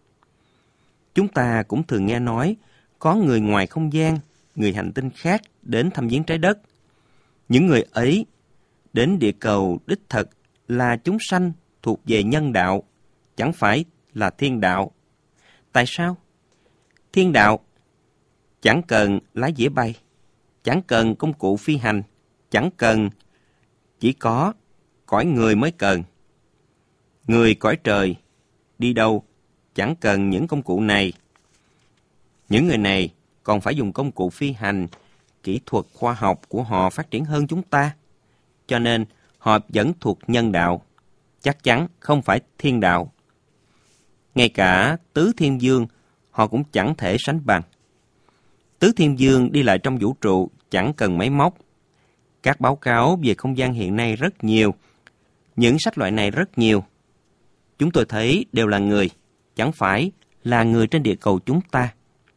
Chúng ta cũng thường nghe nói có người ngoài không gian, người hành tinh khác đến thăm viếng trái đất. Những người ấy đến địa cầu đích thực là chúng sanh thuộc về nhân đạo, chẳng phải là thiên đạo. Tại sao? Thiên đạo chẳng cần lái dĩa bay, chẳng cần công cụ phi hành, chẳng cần, chỉ có cõi người mới cần. Người cõi trời đi đâu chẳng cần những công cụ này. Những người này còn phải dùng công cụ phi hành, kỹ thuật khoa học của họ phát triển hơn chúng ta. Cho nên họ vẫn thuộc nhân đạo, chắc chắn không phải thiên đạo. Ngay cả tứ thiên vương họ cũng chẳng thể sánh bằng. Tứ thiên vương đi lại trong vũ trụ chẳng cần máy móc. Các báo cáo về không gian hiện nay rất nhiều. Những sách loại này rất nhiều. Chúng tôi thấy đều là người, chẳng phải là người trên địa cầu chúng ta.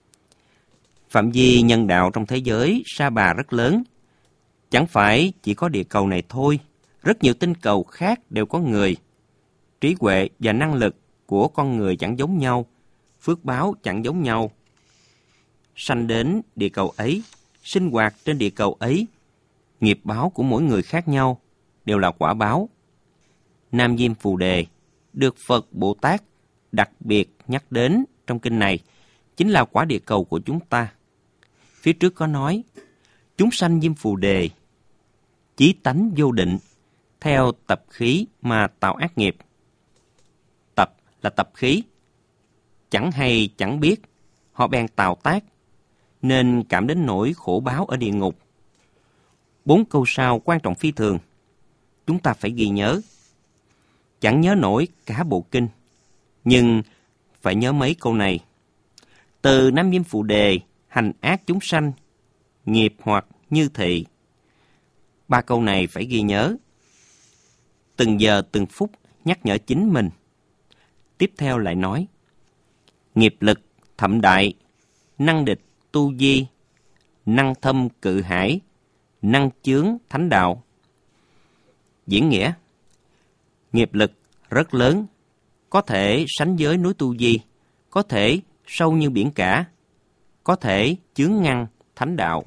Phạm vi nhân đạo trong thế giới sa bà rất lớn. Chẳng phải chỉ có địa cầu này thôi. Rất nhiều tinh cầu khác đều có người. Trí huệ và năng lực của con người chẳng giống nhau. Phước báo chẳng giống nhau. Sanh đến địa cầu ấy, sinh hoạt trên địa cầu ấy. Nghiệp báo của mỗi người khác nhau, đều là quả báo. Nam Diêm Phù Đề được Phật Bồ Tát đặc biệt nhắc đến trong kinh này, chính là quả địa cầu của chúng ta. Phía trước có nói, chúng sanh Diêm Phù Đề, chí tánh vô định, theo tập khí mà tạo ác nghiệp. Tập là tập khí. Chẳng hay chẳng biết, họ bèn tạo tác, nên cảm đến nỗi khổ báo ở địa ngục. 4 câu sau quan trọng phi thường, chúng ta phải ghi nhớ. Chẳng nhớ nổi cả bộ kinh, nhưng phải nhớ mấy câu này. Từ Nam Diêm Phù Đề, hành ác chúng sanh, nghiệp hoặc như thị. 3 câu này phải ghi nhớ. Từng giờ từng phút nhắc nhở chính mình. Tiếp theo lại nói, nghiệp lực thậm đại, năng địch tu di, năng thâm cự hải, năng chướng thánh đạo. Diễn nghĩa, nghiệp lực rất lớn, có thể sánh với núi Tu Di, có thể sâu như biển cả, có thể chướng ngăn thánh đạo.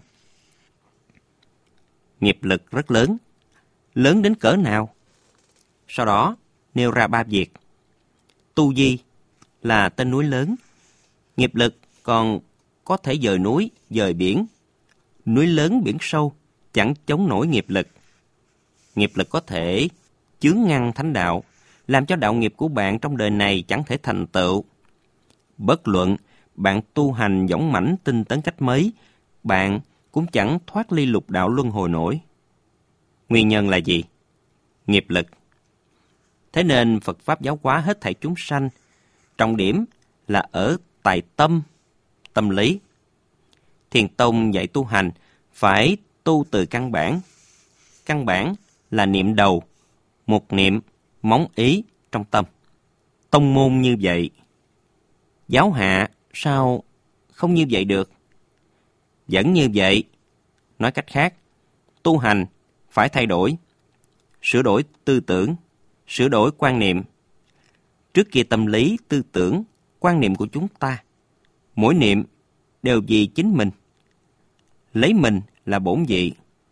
Nghiệp lực rất lớn, lớn đến cỡ nào? Sau đó nêu ra 3 việc. Tu Di là tên núi lớn, nghiệp lực còn có thể dời núi, dời biển. Núi lớn biển sâu chẳng chống nổi nghiệp lực. Nghiệp lực có thể chướng ngăn thánh đạo, làm cho đạo nghiệp của bạn trong đời này chẳng thể thành tựu. Bất luận bạn tu hành dõng mãnh tinh tấn cách mấy, bạn cũng chẳng thoát ly lục đạo luân hồi nổi. Nguyên nhân là gì? Nghiệp lực. Thế nên Phật Pháp giáo hóa hết thảy chúng sanh, trọng điểm là ở tài tâm, tâm lý. Thiền tông dạy tu hành phải tu từ căn bản. Căn bản là niệm đầu, một niệm, móng ý trong tâm. Tông môn như vậy. Giáo hạ sao không như vậy được? Vẫn như vậy. Nói cách khác, tu hành phải thay đổi. Sửa đổi tư tưởng, sửa đổi quan niệm. Trước kia tâm lý, tư tưởng, quan niệm của chúng ta, mỗi niệm đều vì chính mình. Lấy mình là bổn vị,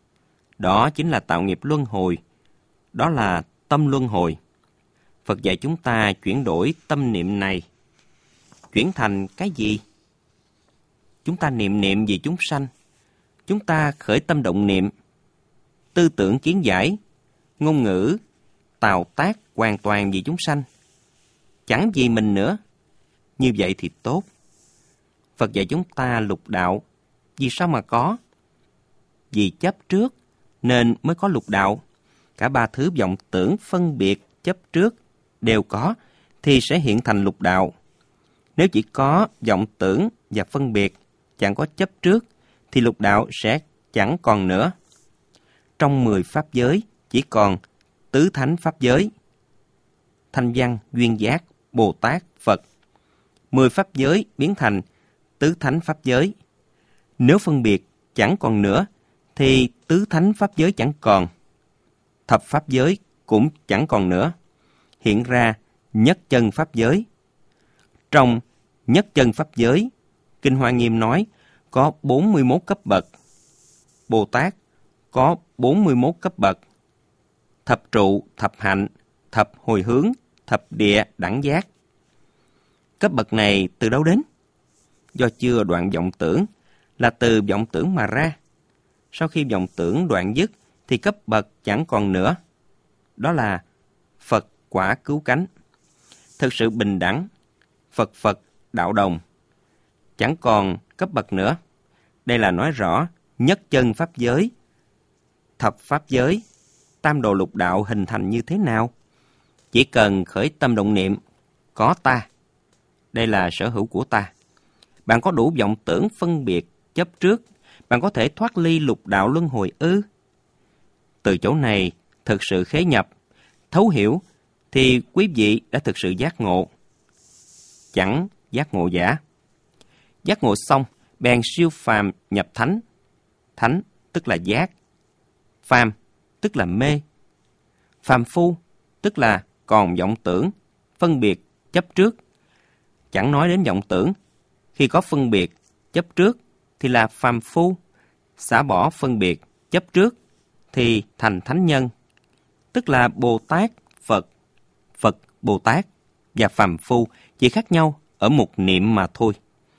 Đó chính là tạo nghiệp luân hồi. Đó là tâm luân hồi. Phật dạy chúng ta chuyển đổi tâm niệm này. Chuyển thành cái gì? Chúng ta niệm vì chúng sanh. Chúng ta khởi tâm động niệm, tư tưởng kiến giải, ngôn ngữ, tạo tác hoàn toàn vì chúng sanh. Chẳng vì mình nữa. Như vậy thì tốt. Phật dạy chúng ta lục đạo. Vì sao mà có? Vì chấp trước nên mới có lục đạo. Cả ba thứ vọng tưởng, phân biệt, chấp trước đều có thì sẽ hiện thành lục đạo. Nếu chỉ có vọng tưởng và phân biệt, chẳng có chấp trước, thì lục đạo sẽ chẳng còn nữa. Trong 10 pháp giới chỉ còn tứ thánh pháp giới: Thanh Văn, Duyên Giác, Bồ Tát, Phật. 10 pháp giới biến thành tứ thánh pháp giới. Nếu phân biệt chẳng còn nữa, thì tứ thánh pháp giới chẳng còn. Thập pháp giới cũng chẳng còn nữa. Hiện ra nhất chân pháp giới. Trong nhất chân pháp giới, Kinh Hoa Nghiêm nói có 41 cấp bậc. Bồ Tát có 41 cấp bậc. Thập trụ, thập hạnh, thập hồi hướng, thập địa đẳng giác. Cấp bậc này từ đâu đến? Do chưa đoạn vọng tưởng, là từ vọng tưởng mà ra. Sau khi vọng tưởng đoạn dứt, thì cấp bậc chẳng còn nữa. Đó là Phật quả cứu cánh. Thực sự bình đẳng, Phật Phật đạo đồng. Chẳng còn cấp bậc nữa. Đây là nói rõ nhất chân pháp giới, thập pháp giới, tam đồ lục đạo hình thành như thế nào. Chỉ cần khởi tâm động niệm, có ta. Đây là sở hữu của ta. Bạn có đủ vọng tưởng phân biệt, chấp trước, bạn có thể thoát ly lục đạo luân hồi ư? Từ chỗ này, thực sự khế nhập, thấu hiểu, thì quý vị đã thực sự giác ngộ. Chẳng giác ngộ giả. Giác ngộ xong, bèn siêu phàm nhập thánh. Thánh tức là giác. Phàm tức là mê. Phàm phu tức là còn vọng tưởng, phân biệt, chấp trước. Chẳng nói đến vọng tưởng. Khi có phân biệt, chấp trước thì là phàm phu. Xả bỏ phân biệt, chấp trước thì thành thánh nhân. Tức là Bồ Tát, Phật, Phật, Bồ Tát và phàm phu chỉ khác nhau ở một niệm mà thôi.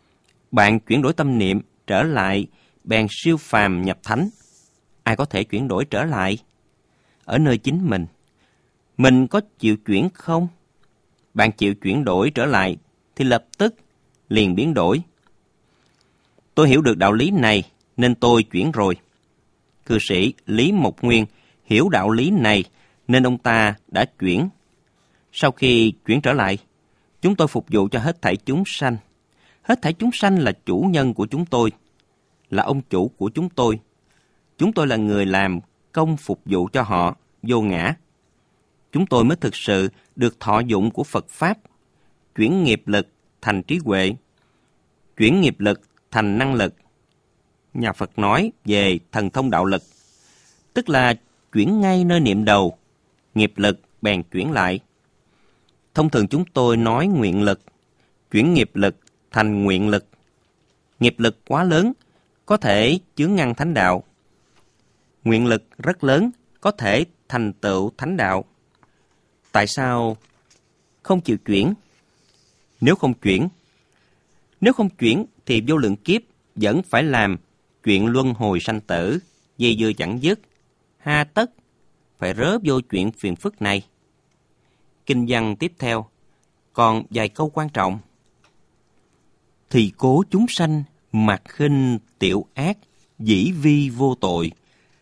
Bạn chuyển đổi tâm niệm trở lại, bèn siêu phàm nhập thánh. Ai có thể chuyển đổi trở lại? Ở nơi chính mình. Mình có chịu chuyển không? Bạn chịu chuyển đổi trở lại thì lập tức liền biến đổi. Tôi hiểu được đạo lý này nên tôi chuyển rồi. Cư sĩ Lý Mộc Nguyên hiểu đạo lý này nên ông ta đã chuyển. Sau khi chuyển trở lại, chúng tôi phục vụ cho hết thảy chúng sanh. Hết thảy chúng sanh là chủ nhân của chúng tôi, là ông chủ của chúng tôi. Chúng tôi là người làm công phục vụ cho họ, vô ngã. Chúng tôi mới thực sự được thọ dụng của Phật Pháp, chuyển nghiệp lực thành trí huệ, chuyển nghiệp lực thành năng lực. Nhà Phật nói về thần thông đạo lực, tức là chuyển ngay nơi niệm đầu, nghiệp lực bèn chuyển lại. Thông thường chúng tôi nói nguyện lực, chuyển nghiệp lực thành nguyện lực. Nghiệp lực quá lớn, có thể chướng ngăn thánh đạo. Nguyện lực rất lớn, có thể thành tựu thánh đạo. Tại sao không chịu chuyển? Nếu không chuyển thì vô lượng kiếp vẫn phải làm chuyện luân hồi sanh tử, dây dưa chẳng dứt. Ha tất phải rớ vô chuyện phiền phức này. Kinh văn tiếp theo còn vài câu quan trọng. Thì cố chúng sanh mặc khinh tiểu ác, dĩ vi vô tội.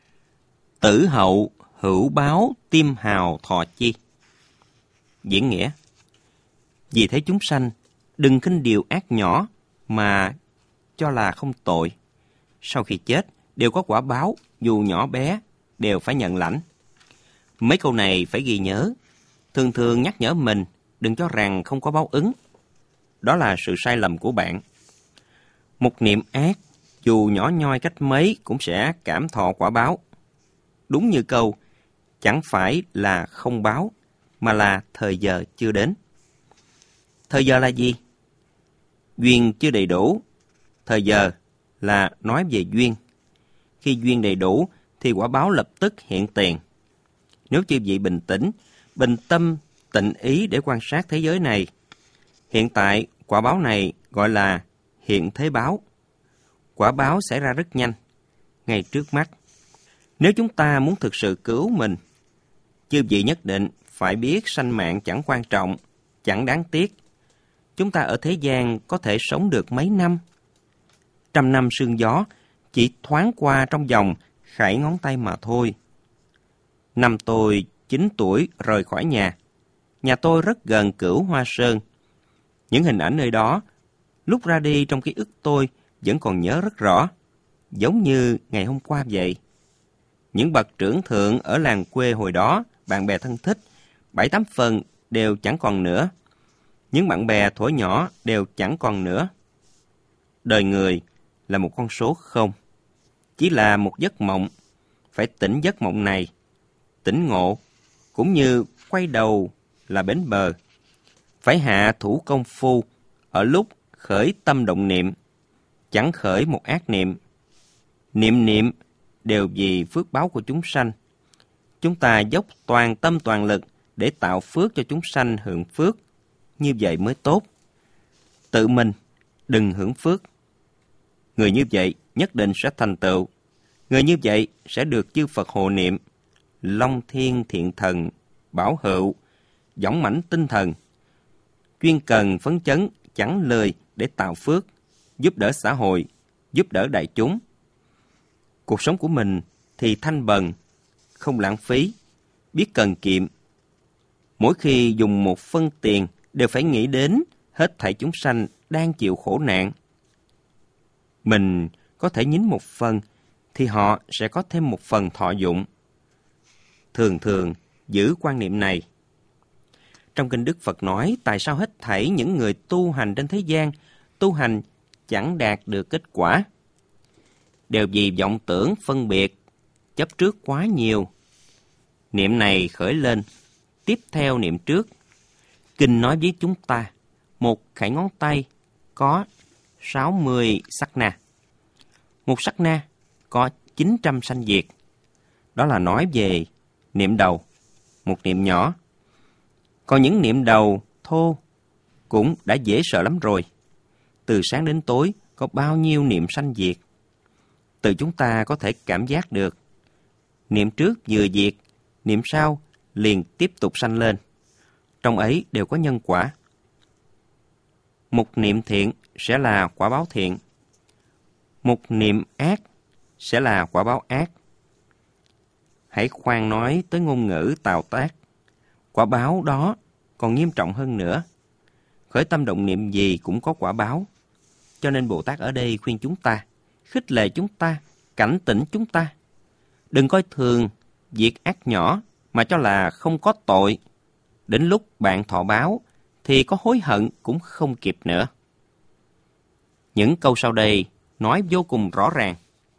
Tử hậu hữu báo tim hào thọ chi. Diễn nghĩa: vì thế chúng sanh đừng khinh điều ác nhỏ mà cho là không tội. Sau khi chết đều có quả báo, dù nhỏ bé đều phải nhận lãnh. Mấy câu này phải ghi nhớ, thường thường nhắc nhở mình đừng cho rằng không có báo ứng. Đó là sự sai lầm của bạn. Một niệm ác dù nhỏ nhoi cách mấy cũng sẽ cảm thọ quả báo. Đúng như câu, chẳng phải là không báo, mà là thời giờ chưa đến. Thời giờ là gì? Duyên chưa đầy đủ. Thời giờ là nói về duyên. Khi duyên đầy đủ thì quả báo lập tức hiện tiền. Nếu chư vị bình tĩnh, bình tâm, tịnh ý để quan sát thế giới này, hiện tại quả báo này gọi là hiện thế báo. Quả báo xảy ra rất nhanh, ngay trước mắt. Nếu chúng ta muốn thực sự cứu mình, chư vị nhất định phải biết sanh mạng chẳng quan trọng, chẳng đáng tiếc. Chúng ta ở thế gian có thể sống được mấy năm. 100 năm sương gió chỉ thoáng qua trong vòng khảy ngón tay mà thôi. Năm tôi 9 tuổi rời khỏi nhà. Nhà tôi rất gần Cửu Hoa Sơn. Những hình ảnh nơi đó, lúc ra đi trong ký ức tôi vẫn còn nhớ rất rõ, giống như ngày hôm qua vậy. Những bậc trưởng thượng ở làng quê hồi đó, bạn bè thân thích, 7-8 phần đều chẳng còn nữa. Những bạn bè thuở nhỏ đều chẳng còn nữa. Đời người là một con số không, chỉ là một giấc mộng. Phải tỉnh giấc mộng này, tỉnh ngộ, cũng như quay đầu là bến bờ. Phải hạ thủ công phu ở lúc khởi tâm động niệm, chẳng khởi một ác niệm. Niệm niệm đều vì phước báo của chúng sanh. Chúng ta dốc toàn tâm toàn lực để tạo phước cho chúng sanh hưởng phước. Như vậy mới tốt. Tự mình đừng hưởng phước. Người như vậy nhất định sẽ thành tựu. Người như vậy sẽ được chư Phật hộ niệm, Long Thiên Thiện Thần bảo hữu, dõng mãnh tinh thần, chuyên cần phấn chấn chẳng lười để tạo phước, giúp đỡ xã hội, giúp đỡ đại chúng. Cuộc sống của mình thì thanh bần, không lãng phí, biết cần kiệm. Mỗi khi dùng một phân tiền đều phải nghĩ đến hết thảy chúng sanh đang chịu khổ nạn. Mình có thể nhín một phần thì họ sẽ có thêm một phần thọ dụng. Thường thường giữ quan niệm này. Trong kinh Đức Phật nói tại sao hết thảy những người tu hành trên thế gian tu hành chẳng đạt được kết quả. Đều vì vọng tưởng phân biệt, chấp trước quá nhiều. Niệm này khởi lên, tiếp theo niệm trước. Kinh nói với chúng ta, một khải ngón tay có 60 sát na. Một sát na có 900 sanh diệt. Đó là nói về niệm đầu, một niệm nhỏ. Còn những niệm đầu thô cũng đã dễ sợ lắm rồi. Từ sáng đến tối có bao nhiêu niệm sanh diệt. Từ chúng ta có thể cảm giác được. Niệm trước vừa diệt, niệm sau liền tiếp tục sanh lên. Trong ấy đều có nhân quả. Một niệm thiện sẽ là quả báo thiện. Một niệm ác sẽ là quả báo ác. Hãy khoan nói tới ngôn ngữ tào tác. Quả báo đó còn nghiêm trọng hơn nữa. Khởi tâm động niệm gì cũng có quả báo. Cho nên Bồ Tát ở đây khuyên chúng ta, khích lệ chúng ta, cảnh tỉnh chúng ta. Đừng coi thường việc ác nhỏ mà cho là không có tội. Đến lúc bạn thọ báo thì có hối hận cũng không kịp nữa. Những câu sau đây nói vô cùng rõ ràng.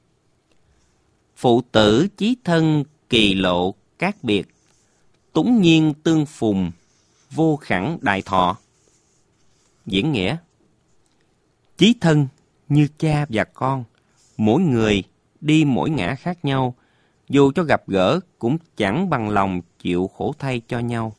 Phụ tử chí thân kỳ lộ các biệt, túng nhiên tương phùng, vô khẳng đại thọ. Diễn nghĩa: chí thân như cha và con, mỗi người đi mỗi ngã khác nhau, dù cho gặp gỡ cũng chẳng bằng lòng chịu khổ thay cho nhau.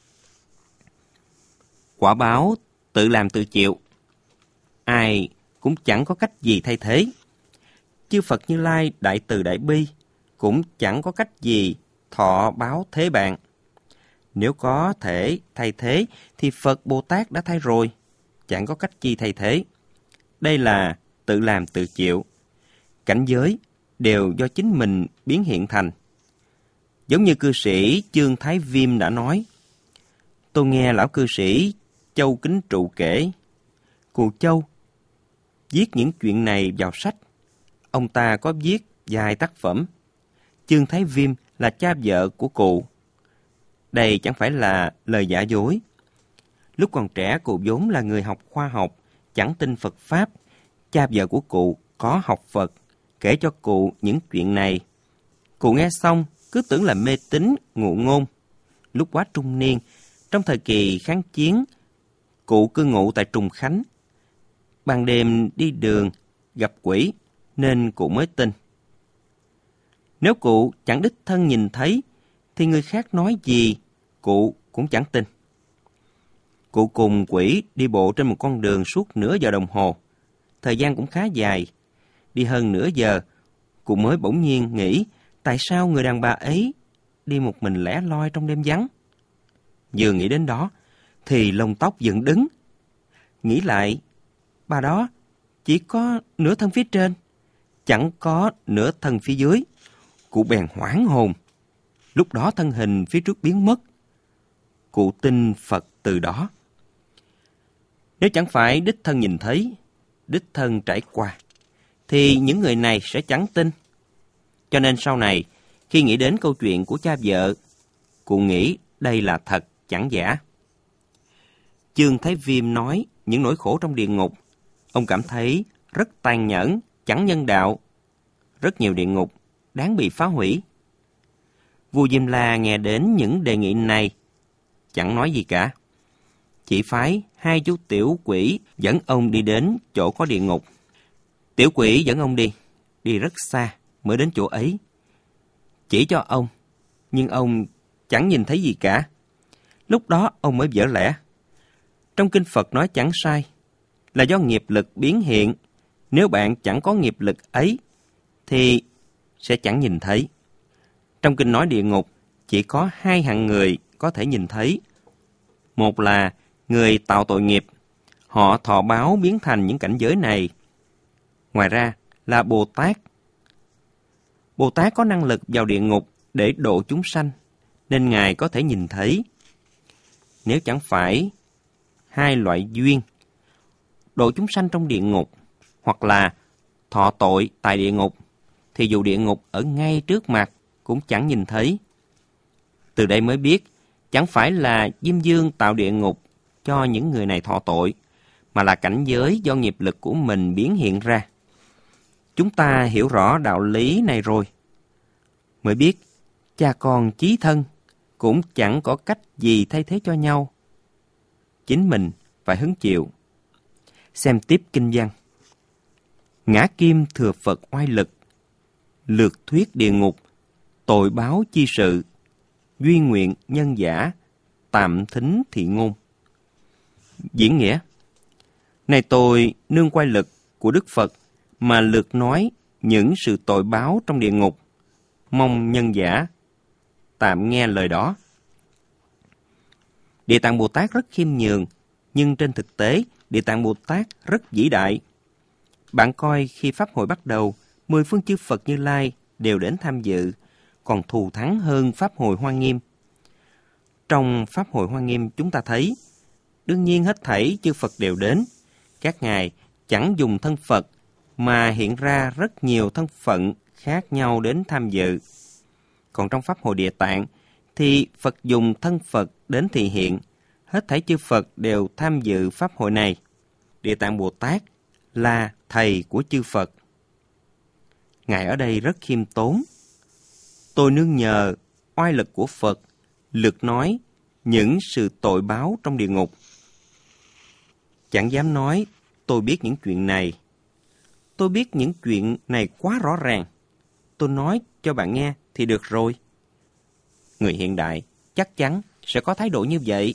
Quả báo tự làm tự chịu, ai cũng chẳng có cách gì thay thế. Chư Phật Như Lai đại từ đại bi cũng chẳng có cách gì thọ báo thế bạn. Nếu có thể thay thế thì Phật Bồ Tát đã thay rồi, chẳng có cách chi thay thế. Đây là tự làm tự chịu. Cảnh giới đều do chính mình biến hiện thành. Giống như cư sĩ Chương Thái Viêm đã nói, tôi nghe lão cư sĩ Châu Kính Trụ kể, Cù Châu viết những chuyện này vào sách. Ông ta có viết vài tác phẩm. Chương Thái Viêm là cha vợ của cụ. Đây chẳng phải là lời giả dối. Lúc còn trẻ cụ vốn là người học khoa học, chẳng tin Phật Pháp. Cha vợ của cụ có học Phật, kể cho cụ những chuyện này. Cụ nghe xong cứ tưởng là mê tín ngụ ngôn. Lúc quá trung niên, trong thời kỳ kháng chiến, cụ cư ngụ tại Trùng Khánh. Ban đêm đi đường gặp quỷ nên cụ mới tin. Nếu cụ chẳng đích thân nhìn thấy, thì người khác nói gì, cụ cũng chẳng tin. Cụ cùng quỷ đi bộ trên một con đường suốt nửa giờ đồng hồ. Thời gian cũng khá dài. Đi hơn nửa giờ, cụ mới bỗng nhiên nghĩ tại sao người đàn bà ấy đi một mình lẻ loi trong đêm vắng. Vừa nghĩ đến đó, thì lông tóc dựng đứng. Nghĩ lại, bà đó chỉ có nửa thân phía trên, chẳng có nửa thân phía dưới. Cụ bèn hoảng hồn. Lúc đó thân hình phía trước biến mất. Cụ tin Phật từ đó. Nếu chẳng phải đích thân nhìn thấy, đích thân trải qua, thì những người này sẽ chẳng tin. Cho nên sau này, khi nghĩ đến câu chuyện của cha vợ, cụ nghĩ đây là thật chẳng giả. Chương Thái Viêm nói những nỗi khổ trong địa ngục, ông cảm thấy rất tàn nhẫn, chẳng nhân đạo. Rất nhiều địa ngục đáng bị phá hủy. Vua Diêm La nghe đến những đề nghị này, chẳng nói gì cả. Chỉ phái 2 chú tiểu quỷ dẫn ông đi đến chỗ có địa ngục. Tiểu quỷ dẫn ông đi rất xa mới đến chỗ ấy. Chỉ cho ông, nhưng ông chẳng nhìn thấy gì cả. Lúc đó ông mới vỡ lẽ. Trong kinh Phật nói chẳng sai, là do nghiệp lực biến hiện. Nếu bạn chẳng có nghiệp lực ấy, thì sẽ chẳng nhìn thấy. Trong kinh nói địa ngục, chỉ có 2 hạng người có thể nhìn thấy. Một là người tạo tội nghiệp, họ thọ báo biến thành những cảnh giới này. Ngoài ra là Bồ Tát. Bồ Tát có năng lực vào địa ngục để độ chúng sanh, nên Ngài có thể nhìn thấy. Nếu chẳng phải 2 loại duyên, độ chúng sanh trong địa ngục, hoặc là thọ tội tại địa ngục, thì dù địa ngục ở ngay trước mặt cũng chẳng nhìn thấy. Từ đây mới biết, chẳng phải là Diêm Vương tạo địa ngục cho những người này thọ tội, mà là cảnh giới do nghiệp lực của mình biến hiện ra. Chúng ta hiểu rõ đạo lý này rồi, mới biết cha con chí thân cũng chẳng có cách gì thay thế cho nhau. Chính mình phải hứng chịu. Xem tiếp kinh văn. Ngã Kim thừa Phật oai lực, lược thuyết địa ngục, tội báo chi sự, duy nguyện nhân giả, tạm thính thị ngôn. Diễn nghĩa. Này tôi nương oai lực của Đức Phật mà lược nói những sự tội báo trong địa ngục, mong nhân giả tạm nghe lời đó. Địa Tạng Bồ Tát rất khiêm nhường, nhưng trên thực tế Địa Tạng Bồ Tát rất vĩ đại. Bạn coi khi Pháp hội bắt đầu, 10 phương chư Phật Như Lai đều đến tham dự, còn thù thắng hơn Pháp hội Hoa Nghiêm. Trong Pháp hội Hoa Nghiêm chúng ta thấy, đương nhiên hết thảy chư Phật đều đến. Các ngài chẳng dùng thân Phật, mà hiện ra rất nhiều thân phận khác nhau đến tham dự. Còn trong Pháp hội Địa Tạng, thì Phật dùng thân Phật đến thị hiện. Hết thảy chư Phật đều tham dự Pháp hội này. Địa Tạng Bồ Tát là thầy của chư Phật. Ngài ở đây rất khiêm tốn. Tôi nương nhờ oai lực của Phật, lược nói những sự tội báo trong địa ngục. Chẳng dám nói tôi biết những chuyện này. Tôi biết những chuyện này quá rõ ràng. Tôi nói cho bạn nghe thì được rồi. Người hiện đại chắc chắn sẽ có thái độ như vậy.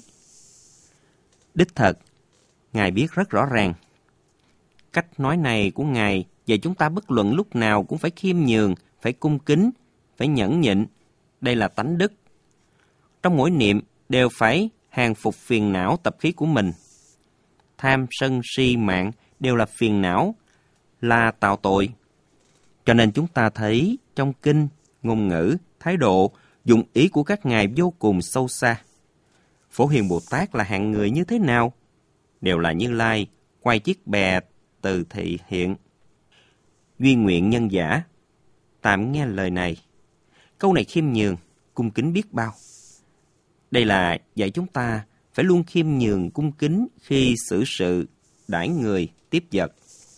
Đích thật, Ngài biết rất rõ ràng. Cách nói này của Ngài dạy chúng ta bất luận lúc nào cũng phải khiêm nhường, phải cung kính, phải nhẫn nhịn. Đây là tánh đức. Trong mỗi niệm đều phải hàng phục phiền não tập khí của mình. Tham, sân, si, mạng đều là phiền não, là tạo tội. Cho nên chúng ta thấy trong kinh, ngôn ngữ, thái độ, dụng ý của các ngài vô cùng sâu xa. Phổ Hiền Bồ Tát là hạng người như thế nào? Đều là Như Lai, quay chiếc bè từ thị hiện. Duy nguyện nhân giả, tạm nghe lời này. Câu này khiêm nhường, cung kính biết bao. Đây là dạy chúng ta phải luôn khiêm nhường, cung kính khi xử sự, đãi người, tiếp vật.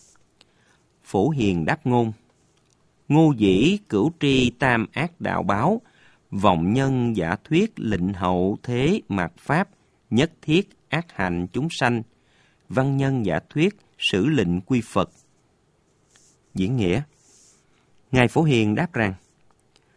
Phổ Hiền đáp ngôn. Ngô dĩ cửu tri tam ác đạo báo, vọng nhân giả thuyết lịnh hậu thế mạt pháp, nhất thiết ác hạnh chúng sanh, văn nhân giả thuyết xử lịnh quy Phật. Diễn nghĩa. Ngài Phổ Hiền đáp rằng,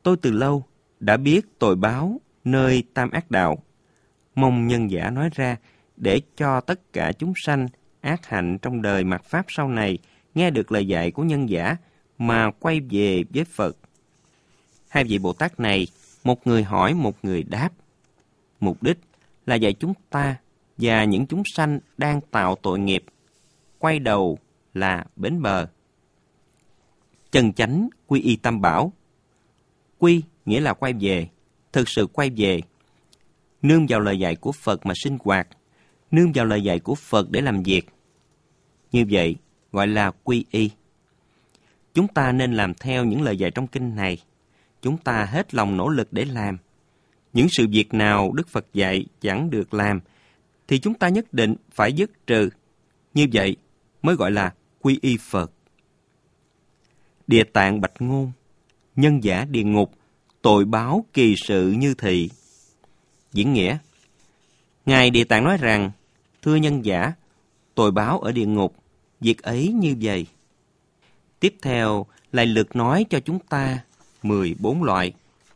Tôi từ lâu đã biết tội báo nơi tam ác đạo. Mong nhân giả nói ra để cho tất cả chúng sanh ác hạnh trong đời mạt Pháp sau này nghe được lời dạy của nhân giả mà quay về với Phật. Hai vị Bồ Tát này, một người hỏi, một người đáp. Mục đích là dạy chúng ta và những chúng sanh đang tạo tội nghiệp, quay đầu là bến bờ. Chân chánh quy y tam bảo. Quy nghĩa là quay về, thực sự quay về. Nương vào lời dạy của Phật mà sinh hoạt, nương vào lời dạy của Phật để làm việc. Như vậy gọi là quy y. Chúng ta nên làm theo những lời dạy trong kinh này. Chúng ta hết lòng nỗ lực để làm. Những sự việc nào Đức Phật dạy chẳng được làm, thì chúng ta nhất định phải dứt trừ. Như vậy mới gọi là quy y Phật. Địa Tạng bạch ngôn, nhân giả địa ngục, tội báo kỳ sự như thị. Diễn nghĩa, Ngài Địa Tạng nói rằng, thưa nhân giả, tội báo ở địa ngục, việc ấy như vậy. Tiếp theo, lại lượt nói cho chúng ta 14 loại.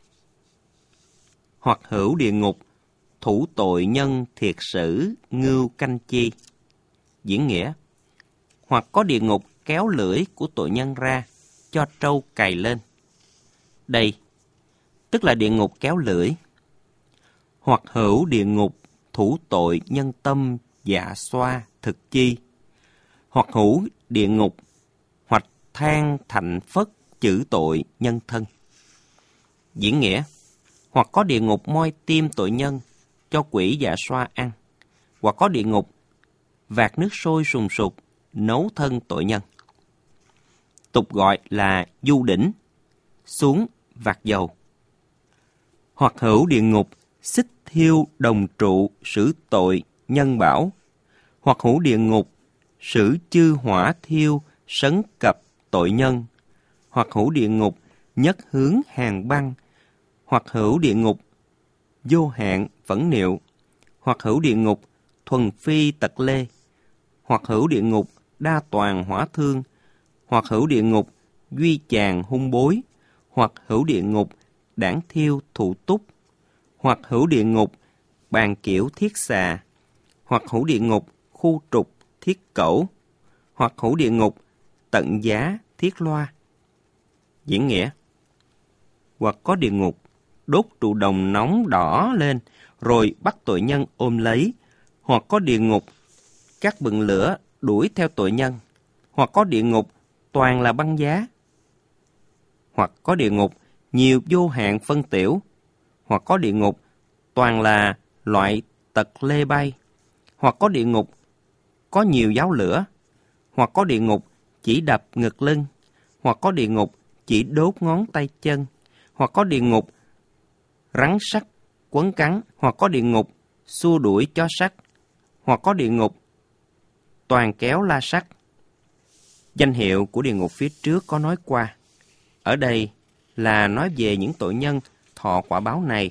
Hoặc hữu địa ngục, thủ tội nhân thiệt sử ngưu canh chi. Diễn nghĩa, hoặc có địa ngục kéo lưỡi của tội nhân ra, cho trâu cày lên. Đây, tức là địa ngục kéo lưỡi. Hoặc hữu địa ngục thủ tội nhân tâm dạ xoa thực chi. Hoặc hữu địa ngục hoặc than thạnh phất chữ tội nhân thân. Diễn nghĩa, hoặc có địa ngục moi tim tội nhân, cho quỷ dạ xoa ăn. Hoặc có địa ngục vạc nước sôi sùng sục, nấu thân tội nhân. Tục gọi là du đỉnh, xuống vạc dầu. Hoặc hữu địa ngục xích thiêu đồng trụ xử tội nhân bảo. Hoặc hữu địa ngục xử chư hỏa thiêu sấn cập tội nhân. Hoặc hữu địa ngục nhất hướng hàng băng. Hoặc hữu địa ngục vô hạn phẫn niệu. Hoặc hữu địa ngục thuần phi tật lê. Hoặc hữu địa ngục đa toàn hỏa thương. Hoặc hữu địa ngục duy chàng hung bối. Hoặc hữu địa ngục đảng thiêu thụ túc. Hoặc hữu địa ngục bàn kiểu thiết xà. Hoặc hữu địa ngục khu trục thiết cẩu. Hoặc hữu địa ngục tận giá thiết loa. Diễn nghĩa, hoặc có địa ngục đốt trụ đồng nóng đỏ lên rồi bắt tội nhân ôm lấy. Hoặc có địa ngục cắt bựng lửa đuổi theo tội nhân. Hoặc có địa ngục toàn là băng giá. Hoặc có địa ngục nhiều vô hạn phân tiểu. Hoặc có địa ngục toàn là loại tật lê bay. Hoặc có địa ngục có nhiều giáo lửa. Hoặc có địa ngục chỉ đập ngực lưng. Hoặc có địa ngục chỉ đốt ngón tay chân. Hoặc có địa ngục rắn sắt quấn cắn. Hoặc có địa ngục xua đuổi chó sắt. Hoặc có địa ngục toàn kéo la sắt. Danh hiệu của địa ngục phía trước có nói qua. Ở đây là nói về những tội nhân thọ quả báo này.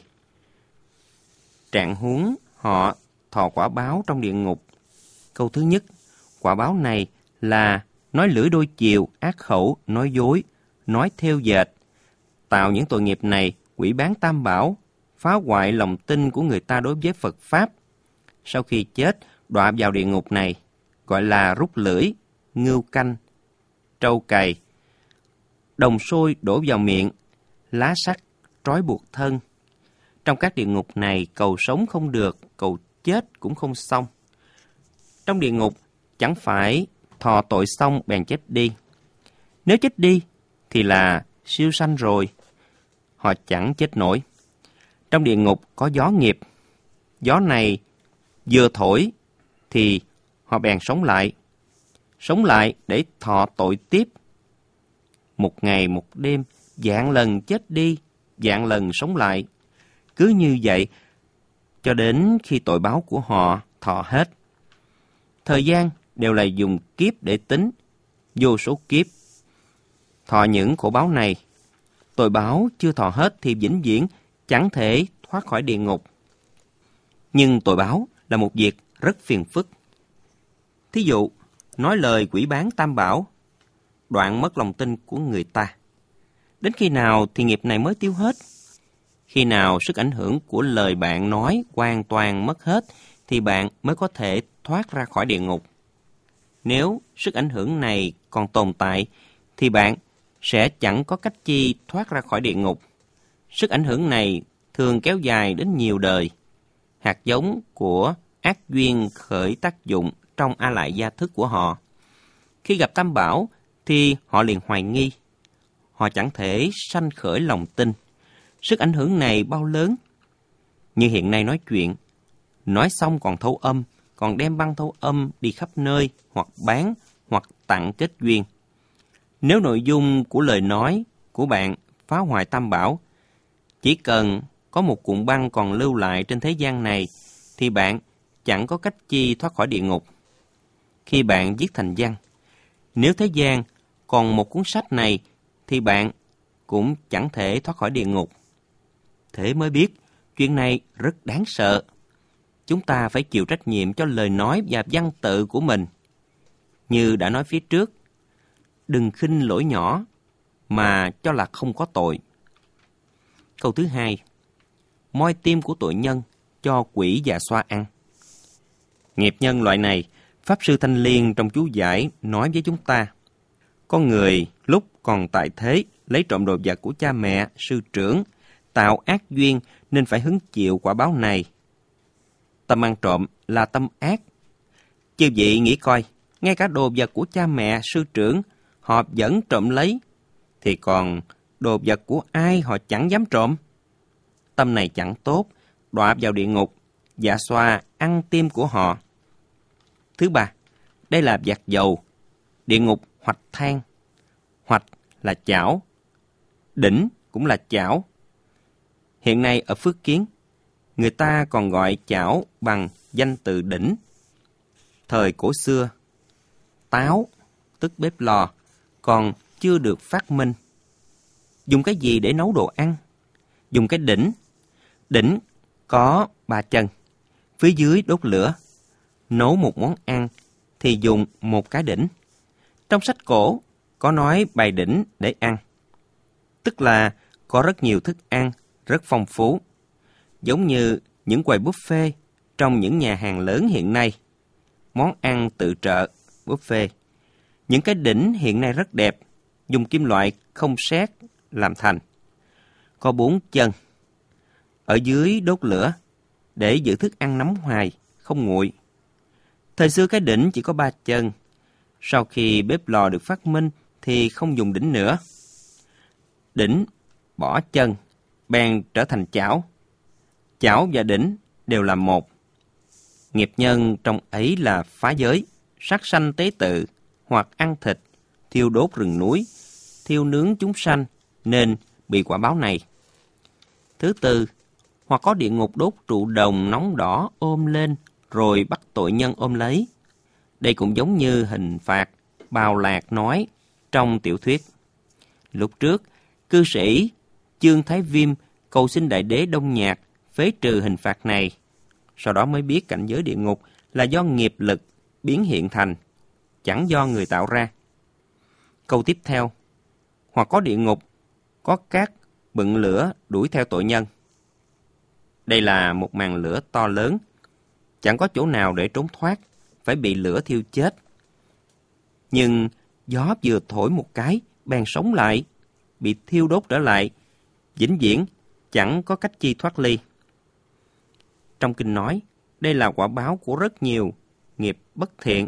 Trạng huống họ thọ quả báo trong địa ngục. Câu thứ nhất, quả báo này là nói lưỡi đôi chiều, ác khẩu, nói dối, nói theo dệt. Tạo những tội nghiệp này, quỷ bán tam bảo, phá hoại lòng tin của người ta đối với Phật Pháp. Sau khi chết, đọa vào địa ngục này, gọi là rút lưỡi, ngưu canh, trâu cày, đồng sôi đổ vào miệng, lá sắt trói buộc thân. Trong các địa ngục này, cầu sống không được, cầu chết cũng không xong. Trong địa ngục, chẳng phải thọ tội xong bèn chết đi. Nếu chết đi, thì là siêu sanh rồi. Họ chẳng chết nổi. Trong địa ngục có gió nghiệp. Gió này vừa thổi, thì họ bèn sống lại. Sống lại để thọ tội tiếp. Một ngày một đêm, vạn lần chết đi, vạn lần sống lại. Cứ như vậy, cho đến khi tội báo của họ thọ hết. Thời gian đều là dùng kiếp để tính, vô số kiếp. Thọ những khổ báo này, tội báo chưa thọ hết thì vĩnh viễn chẳng thể thoát khỏi địa ngục. Nhưng tội báo là một việc rất phiền phức. Thí dụ, nói lời quỷ bán tam bảo, đoạn mất lòng tin của người ta. Đến khi nào thì nghiệp này mới tiêu hết? Khi nào sức ảnh hưởng của lời bạn nói hoàn toàn mất hết thì bạn mới có thể thoát ra khỏi địa ngục. Nếu sức ảnh hưởng này còn tồn tại thì bạn sẽ chẳng có cách chi thoát ra khỏi địa ngục. Sức ảnh hưởng này thường kéo dài đến nhiều đời. Hạt giống của ác duyên khởi tác dụng trong a lại gia thức của họ. Khi gặp tam bảo thì họ liền hoài nghi. Họ chẳng thể sanh khởi lòng tin. Sức ảnh hưởng này bao lớn? Như hiện nay nói chuyện, nói xong còn thâu âm, còn đem băng thâu âm đi khắp nơi, hoặc bán, hoặc tặng kết duyên. Nếu nội dung của lời nói của bạn phá hoại tam bảo, chỉ cần có một cuộn băng còn lưu lại trên thế gian này, thì bạn chẳng có cách chi thoát khỏi địa ngục. Khi bạn viết thành văn, nếu thế gian còn một cuốn sách này, thì bạn cũng chẳng thể thoát khỏi địa ngục. Thế mới biết, chuyện này rất đáng sợ. Chúng ta phải chịu trách nhiệm cho lời nói và văn tự của mình. Như đã nói phía trước, đừng khinh lỗi nhỏ mà cho là không có tội. Câu thứ 2. Moi tim của tội nhân cho quỷ già xoa ăn. Nghiệp nhân loại này, Pháp Sư Thanh Liên trong chú giải nói với chúng ta, con người lúc còn tại thế lấy trộm đồ vật của cha mẹ, sư trưởng, tạo ác duyên nên phải hứng chịu quả báo này. Tâm ăn trộm là tâm ác. Chư vị nghĩ coi, ngay cả đồ vật của cha mẹ, sư trưởng họ vẫn trộm lấy, thì còn đồ vật của ai họ chẳng dám trộm. Tâm này chẳng tốt, đọa vào địa ngục, dạ xoa ăn tim của họ. Thứ ba, đây là vạc dầu, địa ngục hoạch than. Hoạch là chảo, đỉnh cũng là chảo. Hiện nay ở Phước Kiến, người ta còn gọi chảo bằng danh từ đỉnh. Thời cổ xưa, táo, tức bếp lò, còn chưa được phát minh. Dùng cái gì để nấu đồ ăn? Dùng cái đỉnh. Đỉnh có 3 chân, phía dưới đốt lửa. Nấu một món ăn thì dùng một cái đỉnh. Trong sách cổ có nói bày đỉnh để ăn. Tức là có rất nhiều thức ăn, rất phong phú. Giống như những quầy buffet trong những nhà hàng lớn hiện nay. Món ăn tự trợ, buffet. Những cái đỉnh hiện nay rất đẹp, dùng kim loại không sét làm thành. Có 4 chân. Ở dưới đốt lửa, để giữ thức ăn nóng hoài, không nguội. Thời xưa cái đỉnh chỉ có 3 chân. Sau khi bếp lò được phát minh thì không dùng đỉnh nữa. Đỉnh bỏ chân, bèn trở thành chảo. Chảo và đỉnh đều là một. Nghiệp nhân trong ấy là phá giới, sát sanh tế tự, hoặc ăn thịt, thiêu đốt rừng núi, thiêu nướng chúng sanh, nên bị quả báo này. Thứ tư, hoặc có địa ngục đốt trụ đồng nóng đỏ ôm lên, rồi bắt tội nhân ôm lấy. Đây cũng giống như hình phạt Bào Lạc nói trong tiểu thuyết. Lúc trước, cư sĩ Chương Thái Viêm cầu xin Đại Đế Đông Nhạc phế trừ hình phạt này. Sau đó mới biết cảnh giới địa ngục là do nghiệp lực biến hiện thành, chẳng do người tạo ra. Câu tiếp theo, hoặc có địa ngục, có các bựng lửa đuổi theo tội nhân. Đây là một màn lửa to lớn, chẳng có chỗ nào để trốn thoát, phải bị lửa thiêu chết. Nhưng gió vừa thổi một cái, bèn sống lại, bị thiêu đốt trở lại, vĩnh viễn chẳng có cách chi thoát ly. Trong kinh nói, đây là quả báo của rất nhiều nghiệp bất thiện.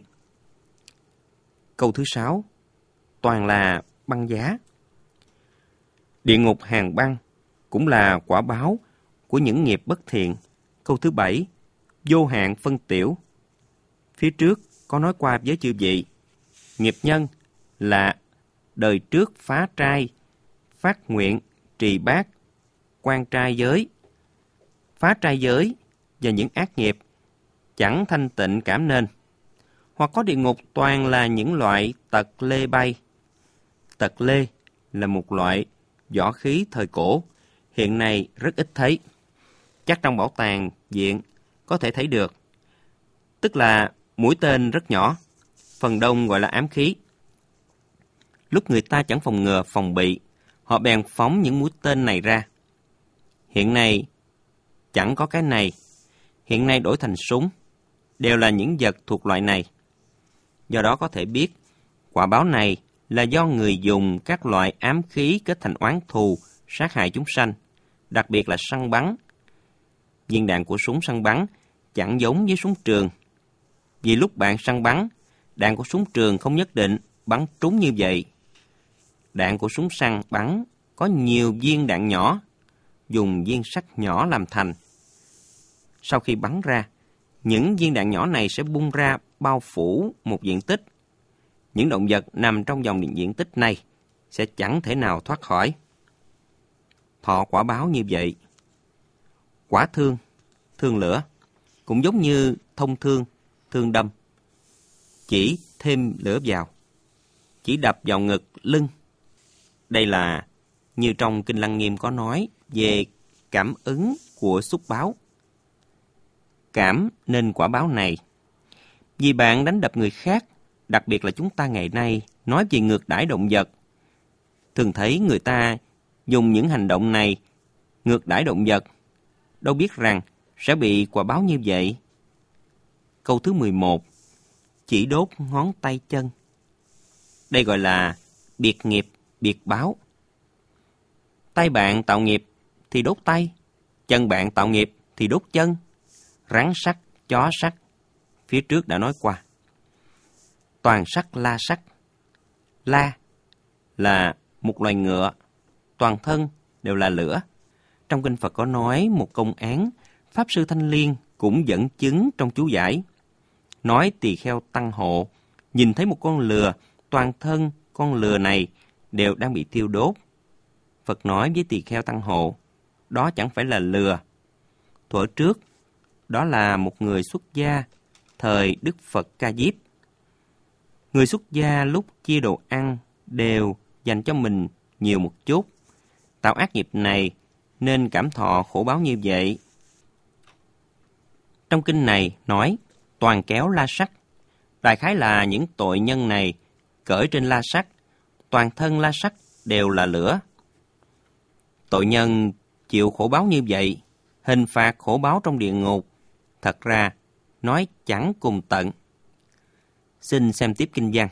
Câu thứ 6, toàn là băng giá. Địa ngục hàng băng cũng là quả báo của những nghiệp bất thiện. Câu thứ 7, vô hạn phân tiểu. Phía trước có nói qua với chư vị, nghiệp nhân là đời trước phá trai, phát nguyện, trì bát, quan trai giới. Phá trai giới và những ác nghiệp chẳng thanh tịnh cảm nên. Hoặc có địa ngục toàn là những loại tật lê bay. Tật lê là một loại võ khí thời cổ, hiện nay rất ít thấy. Chắc trong bảo tàng viện có thể thấy được. Tức là mũi tên rất nhỏ, phần đông gọi là ám khí. Lúc người ta chẳng phòng ngừa, phòng bị, Họ bèn phóng những mũi tên này ra. Hiện nay chẳng có cái này, hiện nay đổi thành súng, đều là những vật thuộc loại này. Do đó có thể biết, quả báo này là do người dùng các loại ám khí kết thành oán thù, sát hại chúng sanh, đặc biệt là săn bắn. Viên đạn của súng săn bắn chẳng giống với súng trường. Vì lúc bạn săn bắn, đạn của súng trường không nhất định bắn trúng như vậy. Đạn của súng săn bắn có nhiều viên đạn nhỏ, dùng viên sắt nhỏ làm thành. Sau khi bắn ra, những viên đạn nhỏ này sẽ bung ra bao phủ một diện tích. Những động vật nằm trong vòng diện tích này sẽ chẳng thể nào thoát khỏi. Thọ quả báo như vậy. Quả thương, thương lửa, cũng giống như thông thương, thương đâm. Chỉ thêm lửa vào, chỉ đập vào ngực, lưng. Đây là như trong Kinh Lăng Nghiêm có nói về cảm ứng của xúc báo. Cảm nên quả báo này. Vì bạn đánh đập người khác, đặc biệt là chúng ta ngày nay nói về ngược đãi động vật, thường thấy người ta dùng những hành động này ngược đãi động vật, đâu biết rằng sẽ bị quả báo như vậy. Câu thứ 11, chỉ đốt ngón tay chân. Đây gọi là biệt nghiệp, biệt báo. Tay bạn tạo nghiệp thì đốt tay, chân bạn tạo nghiệp thì đốt chân. Rắn sắt, chó sắt, phía trước đã nói qua. Toàn sắt la sắt. La là một loài ngựa, toàn thân đều là lửa. Trong Kinh Phật có nói một công án, Pháp Sư Thanh Liên cũng dẫn chứng trong chú giải. Nói tỳ kheo tăng hộ, nhìn thấy một con lừa, toàn thân con lừa này đều đang bị thiêu đốt. Phật nói với tỳ kheo tăng hộ, đó chẳng phải là lừa. Thuở trước, đó là một người xuất gia, thời Đức Phật Ca Diếp. Người xuất gia lúc chia đồ ăn đều dành cho mình nhiều một chút. Tạo ác nghiệp này nên cảm thọ khổ báo như vậy. Trong kinh này nói toàn kéo la sắt. Đại khái là những tội nhân này cởi trên la sắt, toàn thân la sắt đều là lửa. Tội nhân chịu khổ báo như vậy, hình phạt khổ báo trong địa ngục, thật ra nói chẳng cùng tận. Xin xem tiếp kinh văn.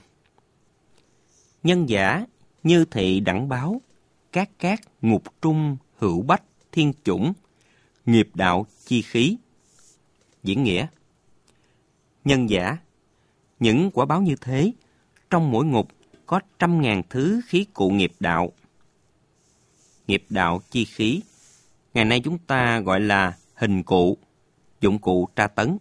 Nhân giả như thị đẳng báo, cát ngục trung hữu bách thiên chủng, nghiệp đạo chi khí. Diễn nghĩa. Nhân giả, những quả báo như thế, trong mỗi ngục có 100.000 thứ khí cụ nghiệp đạo. Nghiệp đạo chi khí, ngày nay chúng ta gọi là hình cụ, dụng cụ tra tấn.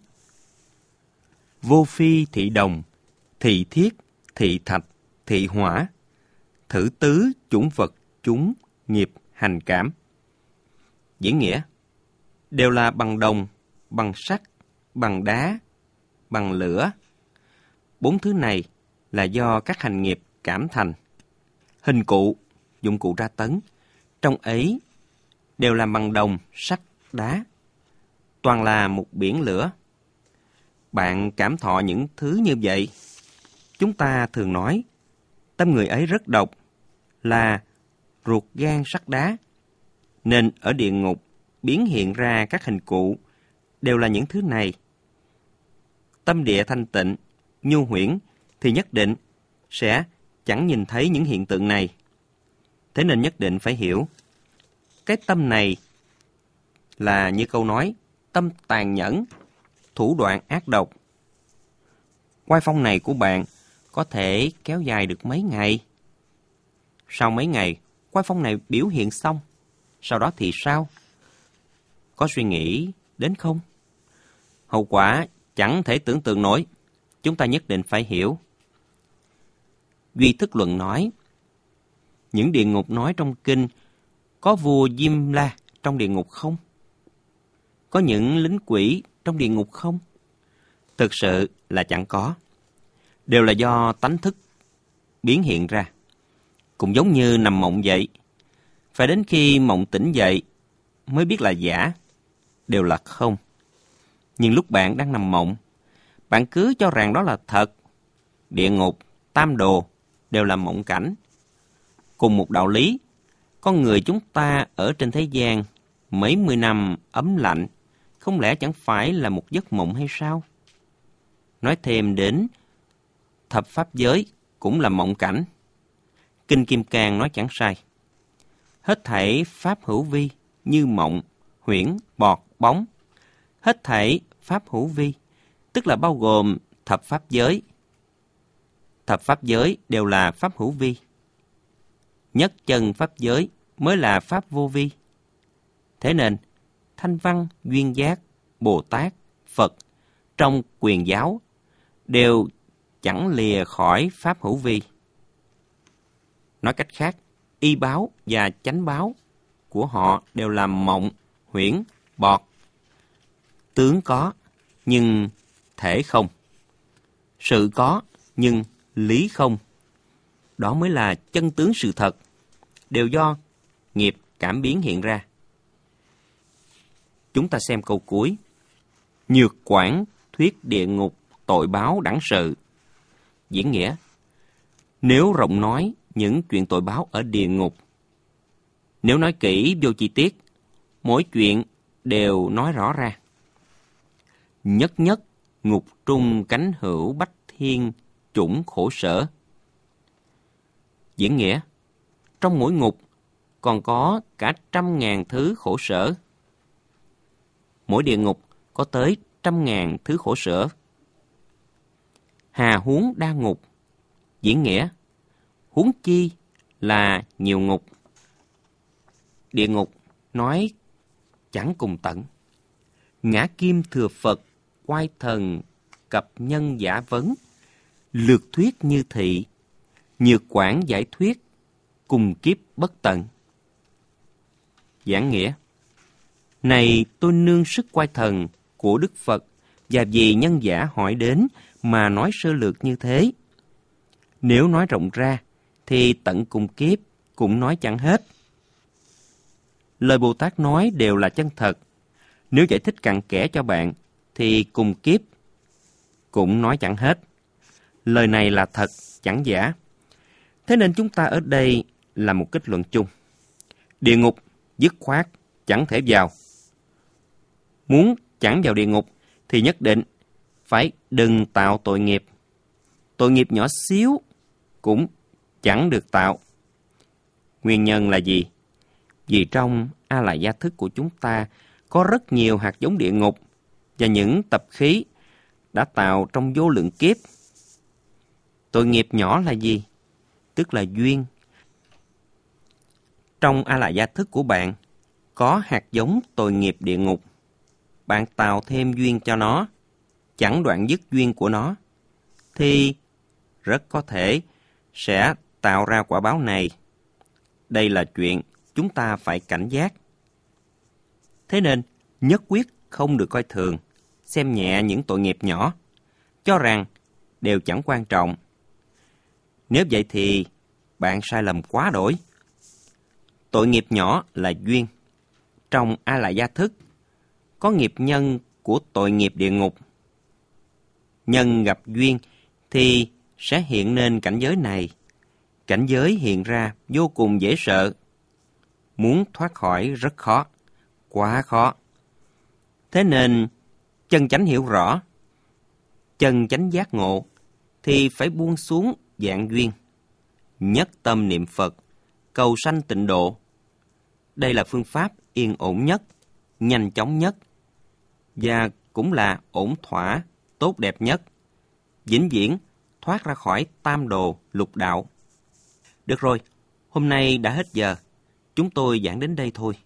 Vô phi thị đồng, thị thiết, thị thạch, thị hỏa, thử tứ chủng vật chúng nghiệp hành cảm. Diễn nghĩa, đều là bằng đồng, bằng sắt, bằng đá, bằng lửa. 4 thứ này là do các hành nghiệp cảm thành. Hình cụ, dụng cụ tra tấn, trong ấy đều làm bằng đồng, sắt, đá. Toàn là một biển lửa. Bạn cảm thọ những thứ như vậy. Chúng ta thường nói, tâm người ấy rất độc, là ruột gan sắt đá. Nên ở địa ngục biến hiện ra các hình cụ đều là những thứ này. Tâm địa thanh tịnh, nhu huyễn thì nhất định sẽ chẳng nhìn thấy những hiện tượng này. Thế nên nhất định phải hiểu, cái tâm này là như câu nói, tâm tàn nhẫn, thủ đoạn ác độc. Oai phong này của bạn có thể kéo dài được mấy ngày. Sau mấy ngày, oai phong này biểu hiện xong, sau đó thì sao? Có suy nghĩ đến không? Hậu quả chẳng thể tưởng tượng nổi. Chúng ta nhất định phải hiểu. Duy Thức Luận nói, những địa ngục nói trong kinh có vua Diêm La trong địa ngục không? Có những lính quỷ trong địa ngục không? Thực sự là chẳng có. Đều là do tánh thức biến hiện ra. Cũng giống như nằm mộng vậy. Phải đến khi mộng tỉnh dậy mới biết là giả, đều là không. Nhưng lúc bạn đang nằm mộng, bạn cứ cho rằng đó là thật. Địa ngục, tam đồ đều là mộng cảnh. Cùng một đạo lý Con người chúng ta ở trên thế gian mấy mươi năm ấm lạnh, không lẽ chẳng phải là một giấc mộng hay sao? Nói thêm đến thập pháp giới cũng là mộng cảnh. Kinh Kim Cang nói chẳng sai. Hết thảy pháp hữu vi như mộng, huyễn, bọt, bóng. Hết thảy pháp hữu vi, tức là bao gồm thập pháp giới. Thập pháp giới đều là pháp hữu vi. Nhất chân pháp giới mới là pháp vô vi. Thế nên, Thanh Văn, Duyên Giác, Bồ Tát, Phật trong Quyền giáo đều chẳng lìa khỏi pháp hữu vi. Nói cách khác, y báo và chánh báo của họ đều là mộng, huyễn, bọt. Tướng có, nhưng thể không. Sự có, nhưng lý không. Đó mới là chân tướng sự thật, đều do nghiệp cảm biến hiện ra. Chúng ta xem câu cuối. Nhược quảng thuyết địa ngục tội báo đẳng sự. Diễn nghĩa, nếu rộng nói những chuyện tội báo ở địa ngục, nếu nói kỹ vô chi tiết, mỗi chuyện đều nói rõ ra. Nhất nhất ngục trung cánh hữu bách thiên chủng khổ sở. Diễn nghĩa, trong mỗi ngục còn có cả 100.000 thứ khổ sở. Mỗi địa ngục có tới 100.000 thứ khổ sở. Hà huống đa ngục. Diễn nghĩa, huống chi là nhiều ngục. Địa ngục nói chẳng cùng tận. Ngã kim thừa Phật, oai thần, cập nhân giả vấn, lược thuyết như thị, nhược quảng giải thuyết, cùng kiếp bất tận. Giảng nghĩa, này tôi nương sức oai thần của Đức Phật và vì nhân giả hỏi đến mà nói sơ lược như thế. Nếu nói rộng ra thì tận cùng kiếp cũng nói chẳng hết. Lời Bồ Tát nói đều là chân thật. Nếu giải thích cặn kẽ cho bạn thì cùng kiếp cũng nói chẳng hết. Lời này là thật, chẳng giả. Thế nên chúng ta ở đây là một kết luận chung. Địa ngục dứt khoát chẳng thể vào. Muốn chẳng vào địa ngục thì nhất định phải đừng tạo tội nghiệp. Tội nghiệp nhỏ xíu cũng chẳng được tạo. Nguyên nhân là gì? Vì trong A Lại Gia thức của chúng ta có rất nhiều hạt giống địa ngục và những tập khí đã tạo trong vô lượng kiếp. Tội nghiệp nhỏ là gì? Tức là duyên. Trong A Lại Gia thức của bạn có hạt giống tội nghiệp địa ngục. Bạn tạo thêm duyên cho nó, chẳng đoạn dứt duyên của nó, thì rất có thể sẽ tạo ra quả báo này. Đây là chuyện chúng ta phải cảnh giác. Thế nên, nhất quyết không được coi thường, xem nhẹ những tội nghiệp nhỏ, cho rằng đều chẳng quan trọng. Nếu vậy thì bạn sai lầm quá đỗi. Tội nghiệp nhỏ là duyên. Trong A Lại Gia thức có nghiệp nhân của tội nghiệp địa ngục. Nhân gặp duyên thì sẽ hiện nên cảnh giới này. Cảnh giới hiện ra vô cùng dễ sợ. Muốn thoát khỏi rất khó, quá khó. Thế nên, chân chánh hiểu rõ, chân chánh giác ngộ, thì phải buông xuống dạng duyên. Nhất tâm niệm Phật, cầu sanh tịnh độ. Đây là phương pháp yên ổn nhất, nhanh chóng nhất, và cũng là ổn thỏa, tốt đẹp nhất, vĩnh viễn thoát ra khỏi tam đồ lục đạo. Được rồi, hôm nay đã hết giờ. Chúng tôi giảng đến đây thôi.